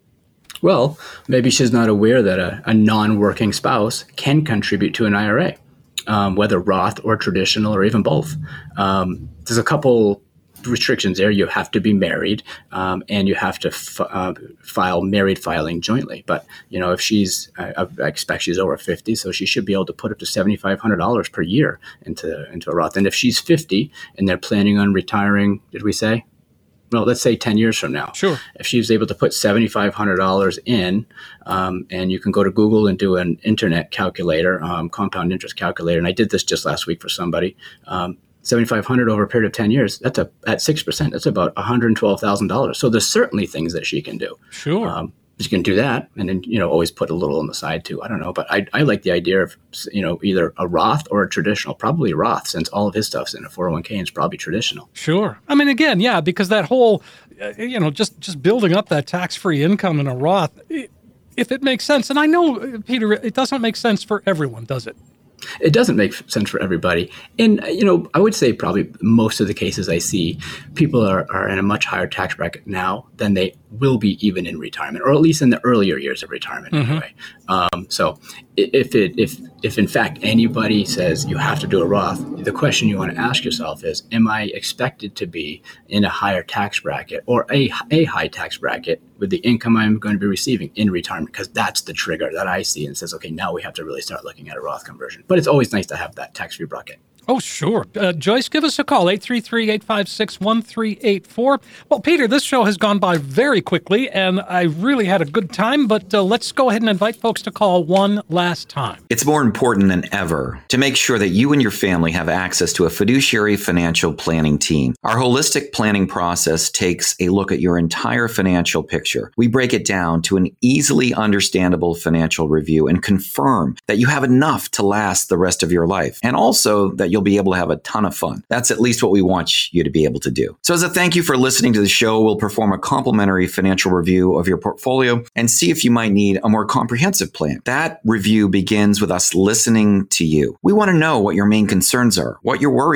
Well, maybe she's not aware that a, a non-working spouse can contribute to an I R A. Um, whether Roth or traditional or even both. Um, there's a couple restrictions there. You have to be married um, and you have to f- uh, file married filing jointly. But, you know, if she's, I, I expect she's over fifty, so she should be able to put up to seven thousand five hundred dollars per year into, into a Roth. And if she's fifty and they're planning on retiring, did we say? Well, let's say ten years from now. Sure. If she was able to put seven thousand five hundred dollars in, um, and you can go to Google and do an internet calculator, um, compound interest calculator, and I did this just last week for somebody, um, seven thousand five hundred dollars over a period of ten years, that's a, at six percent, that's about one hundred twelve thousand dollars. So there's certainly things that she can do. Sure. Um, she can do that, and then, you know, always put a little on the side too. I don't know, but I, I like the idea of, you know, either a Roth or a traditional, probably Roth, since all of his stuff's in a four oh one k and it's probably traditional. Sure. I mean, again, yeah, because that whole, uh, you know, just, just building up that tax-free income in a Roth, it, if it makes sense, and I know, Peter, it doesn't make sense for everyone, does it? It doesn't make sense for everybody. And, you know, I would say probably most of the cases I see, people are, are in a much higher tax bracket now than they will be even in retirement, or at least in the earlier years of retirement mm-hmm. anyway. Um, so if it if if in fact anybody says you have to do a Roth, the question you want to ask yourself is, am I expected to be in a higher tax bracket or a, a high tax bracket with the income I'm going to be receiving in retirement? Because that's the trigger that I see and says, okay, now we have to really start looking at a Roth conversion. But it's always nice to have that tax-free bracket. Oh, sure. Uh, Joyce, give us a call, eight three three, eight five six, one three eight four. Well, Peter, this show has gone by very quickly, and I really had a good time, but uh, let's go ahead and invite folks to call one last time. It's more important than ever to make sure that you and your family have access to a fiduciary financial planning team. Our holistic planning process takes a look at your entire financial picture. We break it down to an easily understandable financial review and confirm that you have enough to last the rest of your life, and also that you'll be able to have a ton of fun. That's at least what we want you to be able to do. So as a thank you for listening to the show, we'll perform a complimentary financial review of your portfolio and see if you might need a more comprehensive plan. That review begins with us listening to you. We want to know what your main concerns are, what your worries are,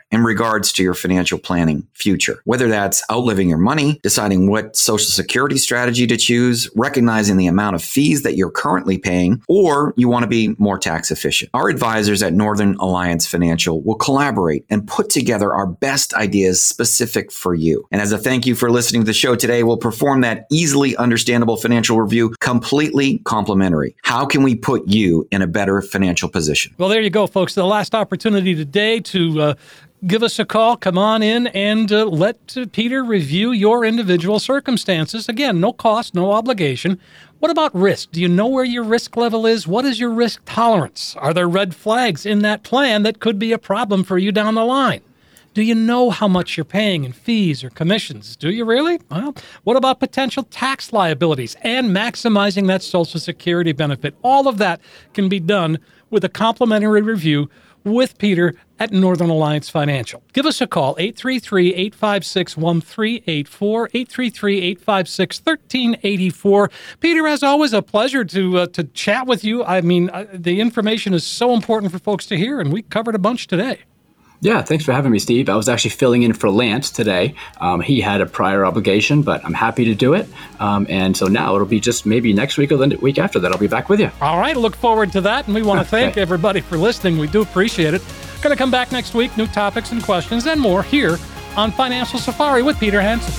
in regards to your financial planning future. Whether that's outliving your money, deciding what Social Security strategy to choose, recognizing the amount of fees that you're currently paying, or you want to be more tax efficient. Our advisors at Northern Alliance Financial will collaborate and put together our best ideas specific for you. And as a thank you for listening to the show today, we'll perform that easily understandable financial review completely complimentary. How can we put you in a better financial position? Well, there you go, folks. The last opportunity today to uh, give us a call. Come on in and uh, let uh, Peter review your individual circumstances. Again, no cost, no obligation. What about risk? Do you know where your risk level is? What is your risk tolerance? Are there red flags in that plan that could be a problem for you down the line? Do you know how much you're paying in fees or commissions? Do you really? Well, what about potential tax liabilities and maximizing that Social Security benefit? All of that can be done with a complimentary review with Peter at Northern Alliance Financial. Give us a call, eight three three, eight five six, one three eight four, eight three three, eight five six, one three eight four. Peter, as always, a pleasure to uh, to chat with you. I mean, uh, the information is so important for folks to hear, and we covered a bunch today. Yeah, thanks for having me, Steve. I was actually filling in for Lance today. Um, he had a prior obligation, but I'm happy to do it. Um, and so now it'll be just maybe next week or the week after that, I'll be back with you. All right, look forward to that. And we want to thank Okay. everybody for listening. We do appreciate it. Going to come back next week, new topics and questions and more here on Financial Safari with Peter Hansen.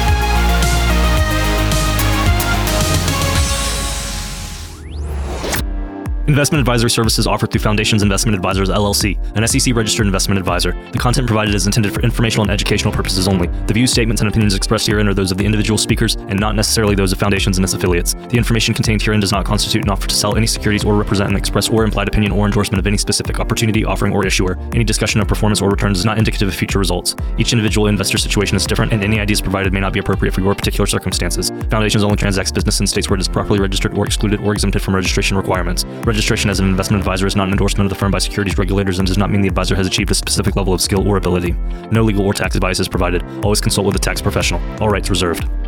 Investment advisory services offered through Foundations Investment Advisors, L L C, an S E C-registered investment advisor. The content provided is intended for informational and educational purposes only. The views, statements, and opinions expressed herein are those of the individual speakers and not necessarily those of Foundations and its affiliates. The information contained herein does not constitute an offer to sell any securities or represent an express or implied opinion or endorsement of any specific opportunity, offering, or issuer. Any discussion of performance or returns is not indicative of future results. Each individual investor situation is different, and any ideas provided may not be appropriate for your particular circumstances. Foundations only transacts business in states where it is properly registered or excluded or exempted from registration requirements. Registration as an investment advisor is not an endorsement of the firm by securities regulators and does not mean the advisor has achieved a specific level of skill or ability. No legal or tax advice is provided. Always consult with a tax professional. All rights reserved.